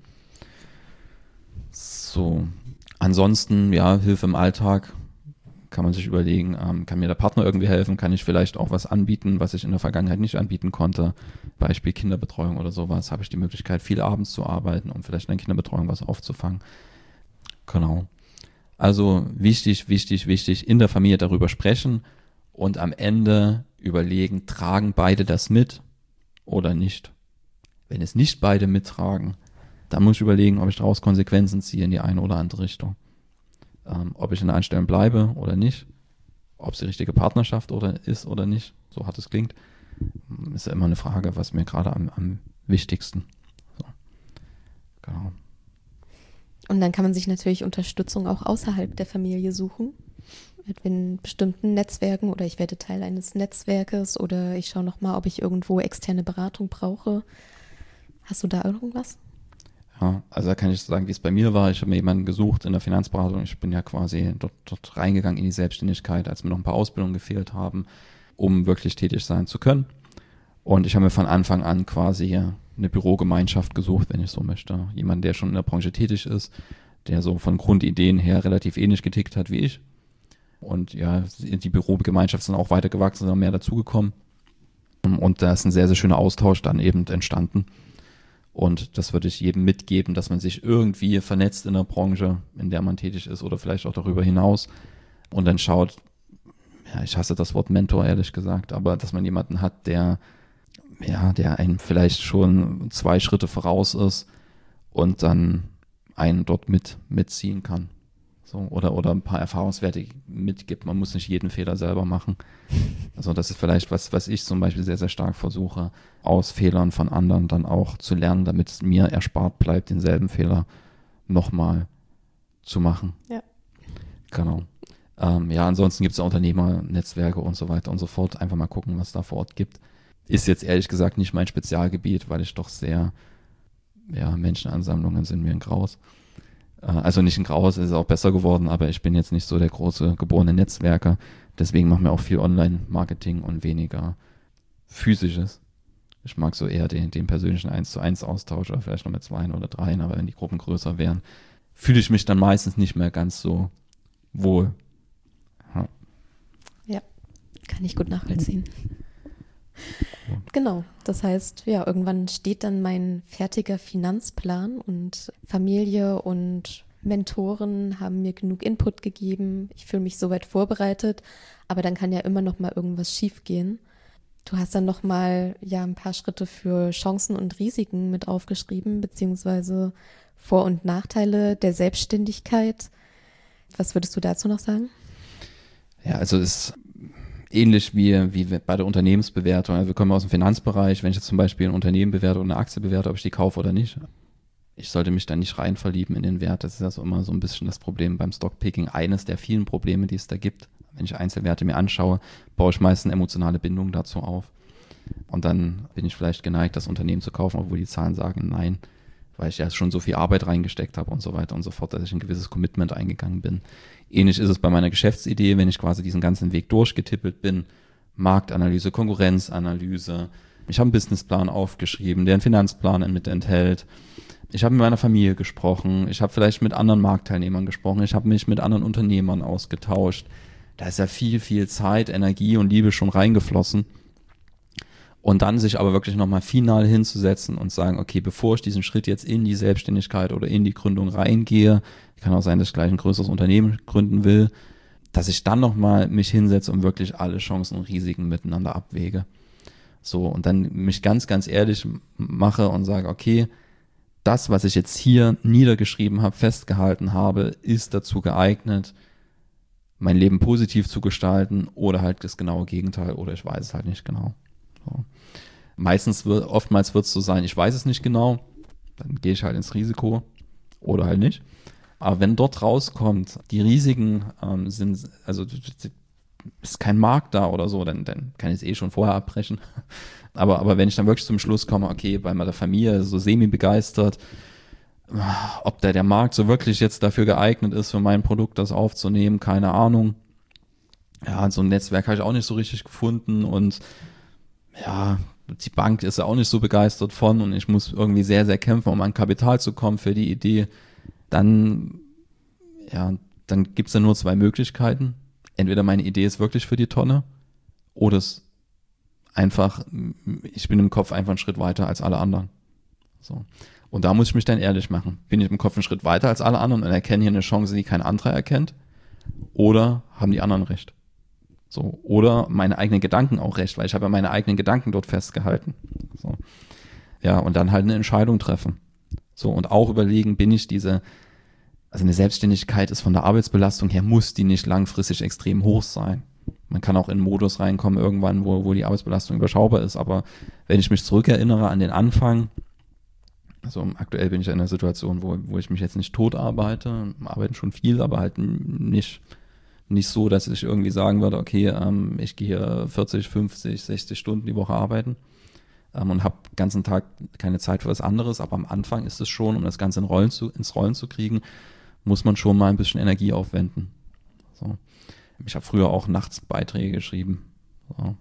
So, ansonsten, ja, Hilfe im Alltag kann man sich überlegen, kann mir der Partner irgendwie helfen, kann ich vielleicht auch was anbieten, was ich in der Vergangenheit nicht anbieten konnte, Beispiel Kinderbetreuung oder sowas, habe ich die Möglichkeit, viel abends zu arbeiten, um vielleicht in der Kinderbetreuung was aufzufangen. Genau. Also wichtig, in der Familie darüber sprechen und am Ende überlegen, tragen beide das mit oder nicht. Wenn es nicht beide mittragen, dann muss ich überlegen, ob ich daraus Konsequenzen ziehe in die eine oder andere Richtung. Ob ich in der Anstellung bleibe oder nicht, ob es die richtige Partnerschaft ist oder nicht, so hart es klingt, ist ja immer eine Frage, was mir gerade am wichtigsten. So. Genau. Und dann kann man sich natürlich Unterstützung auch außerhalb der Familie suchen. In bestimmten Netzwerken, oder ich werde Teil eines Netzwerkes, oder ich schaue nochmal, ob ich irgendwo externe Beratung brauche. Hast du da irgendwas? Ja, also da kann ich sagen, wie es bei mir war. Ich habe mir jemanden gesucht in der Finanzberatung. Ich bin ja quasi dort reingegangen in die Selbstständigkeit, als mir noch ein paar Ausbildungen gefehlt haben, um wirklich tätig sein zu können. Und ich habe mir von Anfang an quasi eine Bürogemeinschaft gesucht, wenn ich so möchte. Jemand, der schon in der Branche tätig ist, der so von Grundideen her relativ ähnlich getickt hat wie ich. Und ja, die Bürogemeinschaft sind auch weiter gewachsen, sind noch mehr dazugekommen. Und da ist ein sehr, sehr schöner Austausch dann eben entstanden. Und das würde ich jedem mitgeben, dass man sich irgendwie vernetzt in der Branche, in der man tätig ist, oder vielleicht auch darüber hinaus. Und dann schaut, ja, ich hasse das Wort Mentor, ehrlich gesagt, aber dass man jemanden hat, der einem vielleicht schon 2 Schritte voraus ist und dann einen dort mitziehen kann. So, oder ein paar Erfahrungswerte mitgibt. Man muss nicht jeden Fehler selber machen. Also das ist vielleicht was ich zum Beispiel sehr, sehr stark versuche, aus Fehlern von anderen dann auch zu lernen, damit es mir erspart bleibt, denselben Fehler nochmal zu machen. Ja. Genau. Ansonsten gibt es Unternehmernetzwerke und so weiter und so fort. Einfach mal gucken, was da vor Ort gibt. Ist jetzt ehrlich gesagt nicht mein Spezialgebiet, weil ich doch sehr, Menschenansammlungen sind mir ein Graus. Also nicht ein Graus, ist auch besser geworden, aber ich bin jetzt nicht so der große geborene Netzwerker. Deswegen machen wir auch viel Online-Marketing und weniger physisches. Ich mag so eher den persönlichen 1:1 Austausch oder vielleicht noch mit 2 oder 3, aber wenn die Gruppen größer wären, fühle ich mich dann meistens nicht mehr ganz so wohl. Ja, kann ich gut nachvollziehen. Genau, das heißt, ja, irgendwann steht dann mein fertiger Finanzplan und Familie und Mentoren haben mir genug Input gegeben. Ich fühle mich soweit vorbereitet, aber dann kann ja immer noch mal irgendwas schiefgehen. Du hast dann noch mal ein paar Schritte für Chancen und Risiken mit aufgeschrieben, beziehungsweise Vor- und Nachteile der Selbstständigkeit. Was würdest du dazu noch sagen? Ja, also es ähnlich wie bei der Unternehmensbewertung. Also wir kommen aus dem Finanzbereich. Wenn ich jetzt zum Beispiel ein Unternehmen bewerte oder eine Aktie bewerte, ob ich die kaufe oder nicht, ich sollte mich da nicht rein verlieben in den Wert. Das ist also immer so ein bisschen das Problem beim Stockpicking. Eines der vielen Probleme, die es da gibt. Wenn ich Einzelwerte mir anschaue, baue ich meist eine emotionale Bindung dazu auf. Und dann bin ich vielleicht geneigt, das Unternehmen zu kaufen, obwohl die Zahlen sagen nein, weil ich ja schon so viel Arbeit reingesteckt habe und so weiter und so fort, dass ich ein gewisses Commitment eingegangen bin. Ähnlich ist es bei meiner Geschäftsidee, wenn ich quasi diesen ganzen Weg durchgetippelt bin. Marktanalyse, Konkurrenzanalyse. Ich habe einen Businessplan aufgeschrieben, der einen Finanzplan mit enthält. Ich habe mit meiner Familie gesprochen. Ich habe vielleicht mit anderen Marktteilnehmern gesprochen. Ich habe mich mit anderen Unternehmern ausgetauscht. Da ist ja viel, viel Zeit, Energie und Liebe schon reingeflossen. Und dann sich aber wirklich nochmal final hinzusetzen und sagen, okay, bevor ich diesen Schritt jetzt in die Selbstständigkeit oder in die Gründung reingehe, kann auch sein, dass ich gleich ein größeres Unternehmen gründen will, dass ich dann nochmal mich hinsetze und wirklich alle Chancen und Risiken miteinander abwäge. So, und dann mich ganz, ganz ehrlich mache und sage, okay, das, was ich jetzt hier niedergeschrieben habe, festgehalten habe, ist dazu geeignet, mein Leben positiv zu gestalten oder halt das genaue Gegenteil oder ich weiß es halt nicht genau. So. Oftmals wird es so sein, ich weiß es nicht genau, dann gehe ich halt ins Risiko oder halt nicht. Aber wenn dort rauskommt, die Risiken sind, also ist kein Markt da oder so, dann kann ich es schon vorher abbrechen. Aber wenn ich dann wirklich zum Schluss komme, okay, bei meiner Familie so semi-begeistert, ob der Markt so wirklich jetzt dafür geeignet ist, für mein Produkt das aufzunehmen, keine Ahnung. Ja, so ein Netzwerk habe ich auch nicht so richtig gefunden und ja, die Bank ist ja auch nicht so begeistert von und ich muss irgendwie sehr, sehr kämpfen, um an Kapital zu kommen für die Idee. Dann gibt es ja nur zwei Möglichkeiten. Entweder meine Idee ist wirklich für die Tonne oder es einfach, ich bin im Kopf einfach einen Schritt weiter als alle anderen. So. Und da muss ich mich dann ehrlich machen. Bin ich im Kopf einen Schritt weiter als alle anderen und erkenne hier eine Chance, die kein anderer erkennt? Oder haben die anderen recht? So. Oder meine eigenen Gedanken auch recht, weil ich habe ja meine eigenen Gedanken dort festgehalten. So. Ja, und dann halt eine Entscheidung treffen. So, und auch überlegen, also eine Selbstständigkeit ist von der Arbeitsbelastung her, muss die nicht langfristig extrem hoch sein. Man kann auch in einen Modus reinkommen irgendwann, wo die Arbeitsbelastung überschaubar ist, aber wenn ich mich zurückerinnere an den Anfang, also aktuell bin ich in einer Situation, wo ich mich jetzt nicht tot arbeite, arbeiten schon viel, aber halt nicht so, dass ich irgendwie sagen würde, okay, ich gehe hier 40, 50, 60 Stunden die Woche arbeiten und habe den ganzen Tag keine Zeit für was anderes, aber am Anfang ist es schon, um das Ganze ins Rollen zu kriegen, muss man schon mal ein bisschen Energie aufwenden. So. Ich habe früher auch nachts Beiträge geschrieben. So.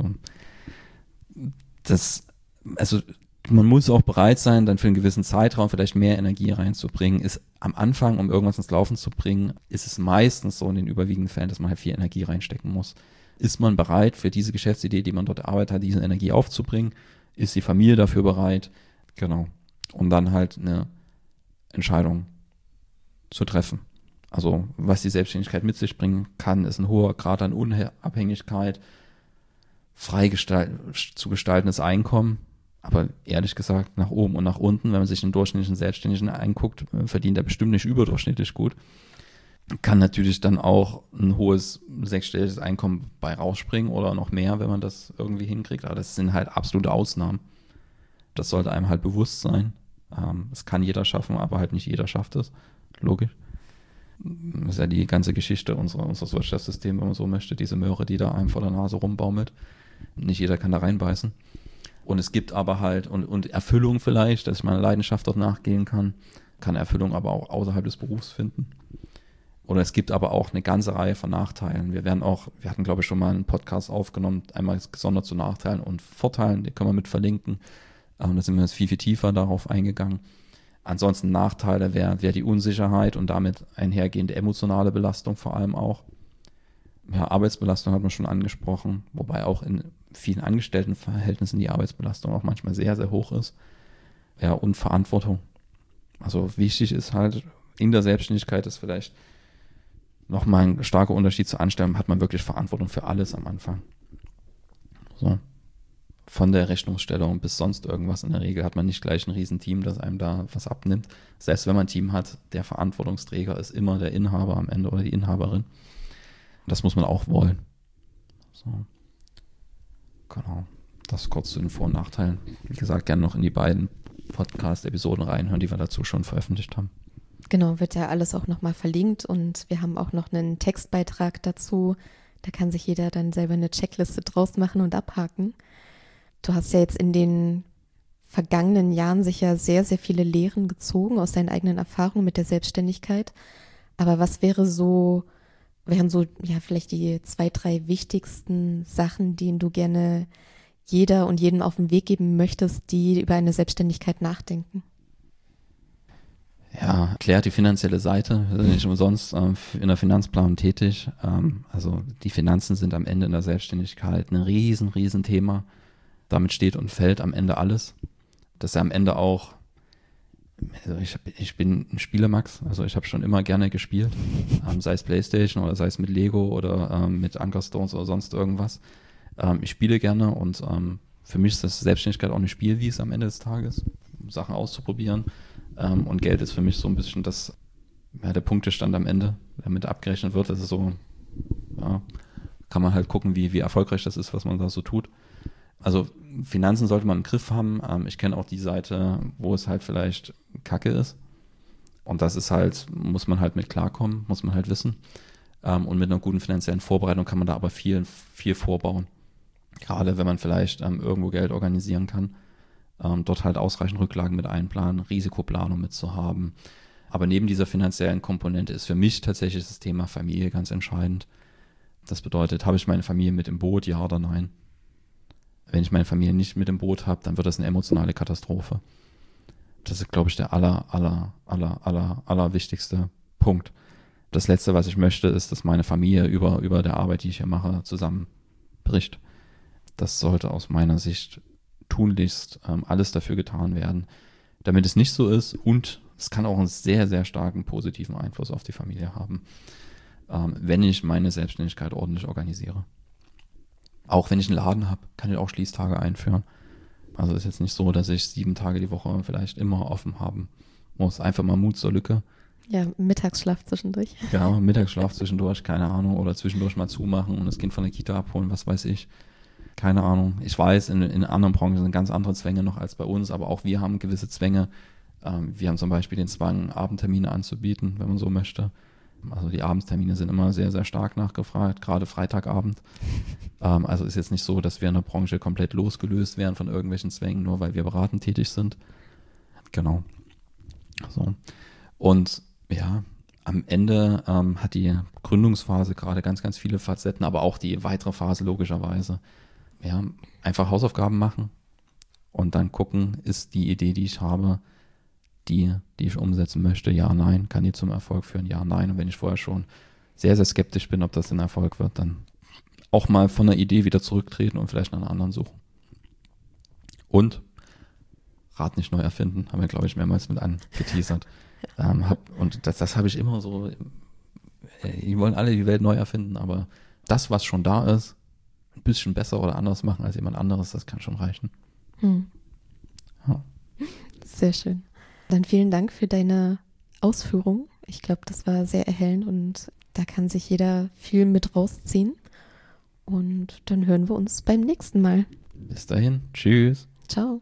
Also man muss auch bereit sein, dann für einen gewissen Zeitraum vielleicht mehr Energie reinzubringen. Ist am Anfang, um irgendwas ins Laufen zu bringen, ist es meistens so in den überwiegenden Fällen, dass man halt viel Energie reinstecken muss. Ist man bereit, für diese Geschäftsidee, die man dort erarbeitet hat, diese Energie aufzubringen? Ist die Familie dafür bereit? Genau. Und dann halt eine Entscheidung zu treffen. Also was die Selbstständigkeit mit sich bringen kann, ist ein hoher Grad an Unabhängigkeit, frei zu gestaltendes Einkommen, aber ehrlich gesagt nach oben und nach unten, wenn man sich den durchschnittlichen Selbstständigen anguckt, verdient er bestimmt nicht überdurchschnittlich gut. Kann natürlich dann auch ein hohes sechsstelliges Einkommen bei rausspringen oder noch mehr, wenn man das irgendwie hinkriegt, aber das sind halt absolute Ausnahmen. Das sollte einem halt bewusst sein. Das kann jeder schaffen, aber halt nicht jeder schafft es. Logisch. Das ist ja die ganze Geschichte unseres Wirtschaftssystems, wenn man so möchte, diese Möhre, die da einem vor der Nase rumbaumelt. Nicht jeder kann da reinbeißen. Und es gibt aber halt, und Erfüllung vielleicht, dass ich meiner Leidenschaft dort nachgehen kann Erfüllung aber auch außerhalb des Berufs finden. Oder es gibt aber auch eine ganze Reihe von Nachteilen. Wir hatten glaube ich schon mal einen Podcast aufgenommen, einmal gesondert zu Nachteilen und Vorteilen, den können wir mit verlinken. Da sind wir jetzt viel, viel tiefer darauf eingegangen. Ansonsten Nachteile wäre die Unsicherheit und damit einhergehende emotionale Belastung vor allem auch. Ja, Arbeitsbelastung hat man schon angesprochen, wobei auch in vielen Angestelltenverhältnissen die Arbeitsbelastung auch manchmal sehr, sehr hoch ist. Ja, und Verantwortung. Also wichtig ist halt, in der Selbstständigkeit ist vielleicht nochmal ein starker Unterschied zur Anstellung, hat man wirklich Verantwortung für alles am Anfang. So. Von der Rechnungsstellung bis sonst irgendwas. In der Regel hat man nicht gleich ein Riesenteam, das einem da was abnimmt. Selbst wenn man ein Team hat, der Verantwortungsträger ist immer der Inhaber am Ende oder die Inhaberin. Und das muss man auch wollen. So. Genau. Das kurz zu den Vor- und Nachteilen. Wie gesagt, gerne noch in die beiden Podcast-Episoden reinhören, die wir dazu schon veröffentlicht haben. Genau, wird ja alles auch nochmal verlinkt und wir haben auch noch einen Textbeitrag dazu. Da kann sich jeder dann selber eine Checkliste draus machen und abhaken. Du hast ja jetzt in den vergangenen Jahren sicher sehr, sehr viele Lehren gezogen aus deinen eigenen Erfahrungen mit der Selbstständigkeit. Aber was wären so ja vielleicht die 2, 3 wichtigsten Sachen, denen du gerne jeder und jedem auf den Weg geben möchtest, die über eine Selbstständigkeit nachdenken? Ja, klärt die finanzielle Seite. Wir sind nicht umsonst in der Finanzplanung tätig. Also die Finanzen sind am Ende in der Selbstständigkeit ein riesen Thema. Damit steht und fällt am Ende alles. Das ist ja am Ende auch, also ich bin ein Spielemax, also ich habe schon immer gerne gespielt, sei es Playstation oder sei es mit Lego oder mit Anker Stones oder sonst irgendwas. Ich spiele gerne und für mich ist das Selbstständigkeit auch eine Spielwiese am Ende des Tages, Sachen auszuprobieren. Und Geld ist für mich so ein bisschen der Punktestand am Ende, der damit abgerechnet wird. Das ist so, ja, kann man halt gucken, wie erfolgreich das ist, was man da so tut. Also Finanzen sollte man im Griff haben. Ich kenne auch die Seite, wo es halt vielleicht Kacke ist. Und das ist halt, muss man halt mit klarkommen, muss man halt wissen. Und mit einer guten finanziellen Vorbereitung kann man da aber viel vorbauen. Gerade wenn man vielleicht irgendwo Geld organisieren kann. Dort halt ausreichend Rücklagen mit einplanen, Risikoplanung mitzuhaben. Aber neben dieser finanziellen Komponente ist für mich tatsächlich das Thema Familie ganz entscheidend. Das bedeutet, habe ich meine Familie mit im Boot, ja oder nein? Wenn ich meine Familie nicht mit im Boot habe, dann wird das eine emotionale Katastrophe. Das ist, glaube ich, der aller wichtigste Punkt. Das Letzte, was ich möchte, ist, dass meine Familie über der Arbeit, die ich hier mache, zusammenbricht. Das sollte aus meiner Sicht tunlichst alles dafür getan werden, damit es nicht so ist, und es kann auch einen sehr, sehr starken positiven Einfluss auf die Familie haben, wenn ich meine Selbstständigkeit ordentlich organisiere. Auch wenn ich einen Laden habe, kann ich auch Schließtage einführen. Also ist jetzt nicht so, dass ich 7 Tage die Woche vielleicht immer offen haben muss. Einfach mal Mut zur Lücke. Ja, Mittagsschlaf zwischendurch. Genau, Mittagsschlaf zwischendurch, keine Ahnung. Oder zwischendurch mal zumachen und das Kind von der Kita abholen, was weiß ich. Keine Ahnung. Ich weiß, in anderen Branchen sind ganz andere Zwänge noch als bei uns, aber auch wir haben gewisse Zwänge. Wir haben zum Beispiel den Zwang, Abendtermine anzubieten, wenn man so möchte. Also die Abendtermine sind immer sehr, sehr stark nachgefragt, gerade Freitagabend. Also ist jetzt nicht so, dass wir in der Branche komplett losgelöst wären von irgendwelchen Zwängen, nur weil wir beratend tätig sind. Genau. So. Und ja, am Ende hat die Gründungsphase gerade ganz, ganz viele Facetten, aber auch die weitere Phase logischerweise. Ja, einfach Hausaufgaben machen und dann gucken, ist die Idee, die ich habe, die ich umsetzen möchte, ja, nein, kann die zum Erfolg führen, ja, nein. Und wenn ich vorher schon sehr, sehr skeptisch bin, ob das ein Erfolg wird, dann auch mal von der Idee wieder zurücktreten und vielleicht nach einer anderen suchen. Und Rad nicht neu erfinden, haben wir, glaube ich, mehrmals mit angeteasert. Und das habe ich immer so, die wollen alle die Welt neu erfinden, aber das, was schon da ist, ein bisschen besser oder anders machen als jemand anderes, das kann schon reichen. Ja. Sehr schön. Dann vielen Dank für deine Ausführung. Ich glaube, das war sehr erhellend und da kann sich jeder viel mit rausziehen. Und dann hören wir uns beim nächsten Mal. Bis dahin. Tschüss. Ciao.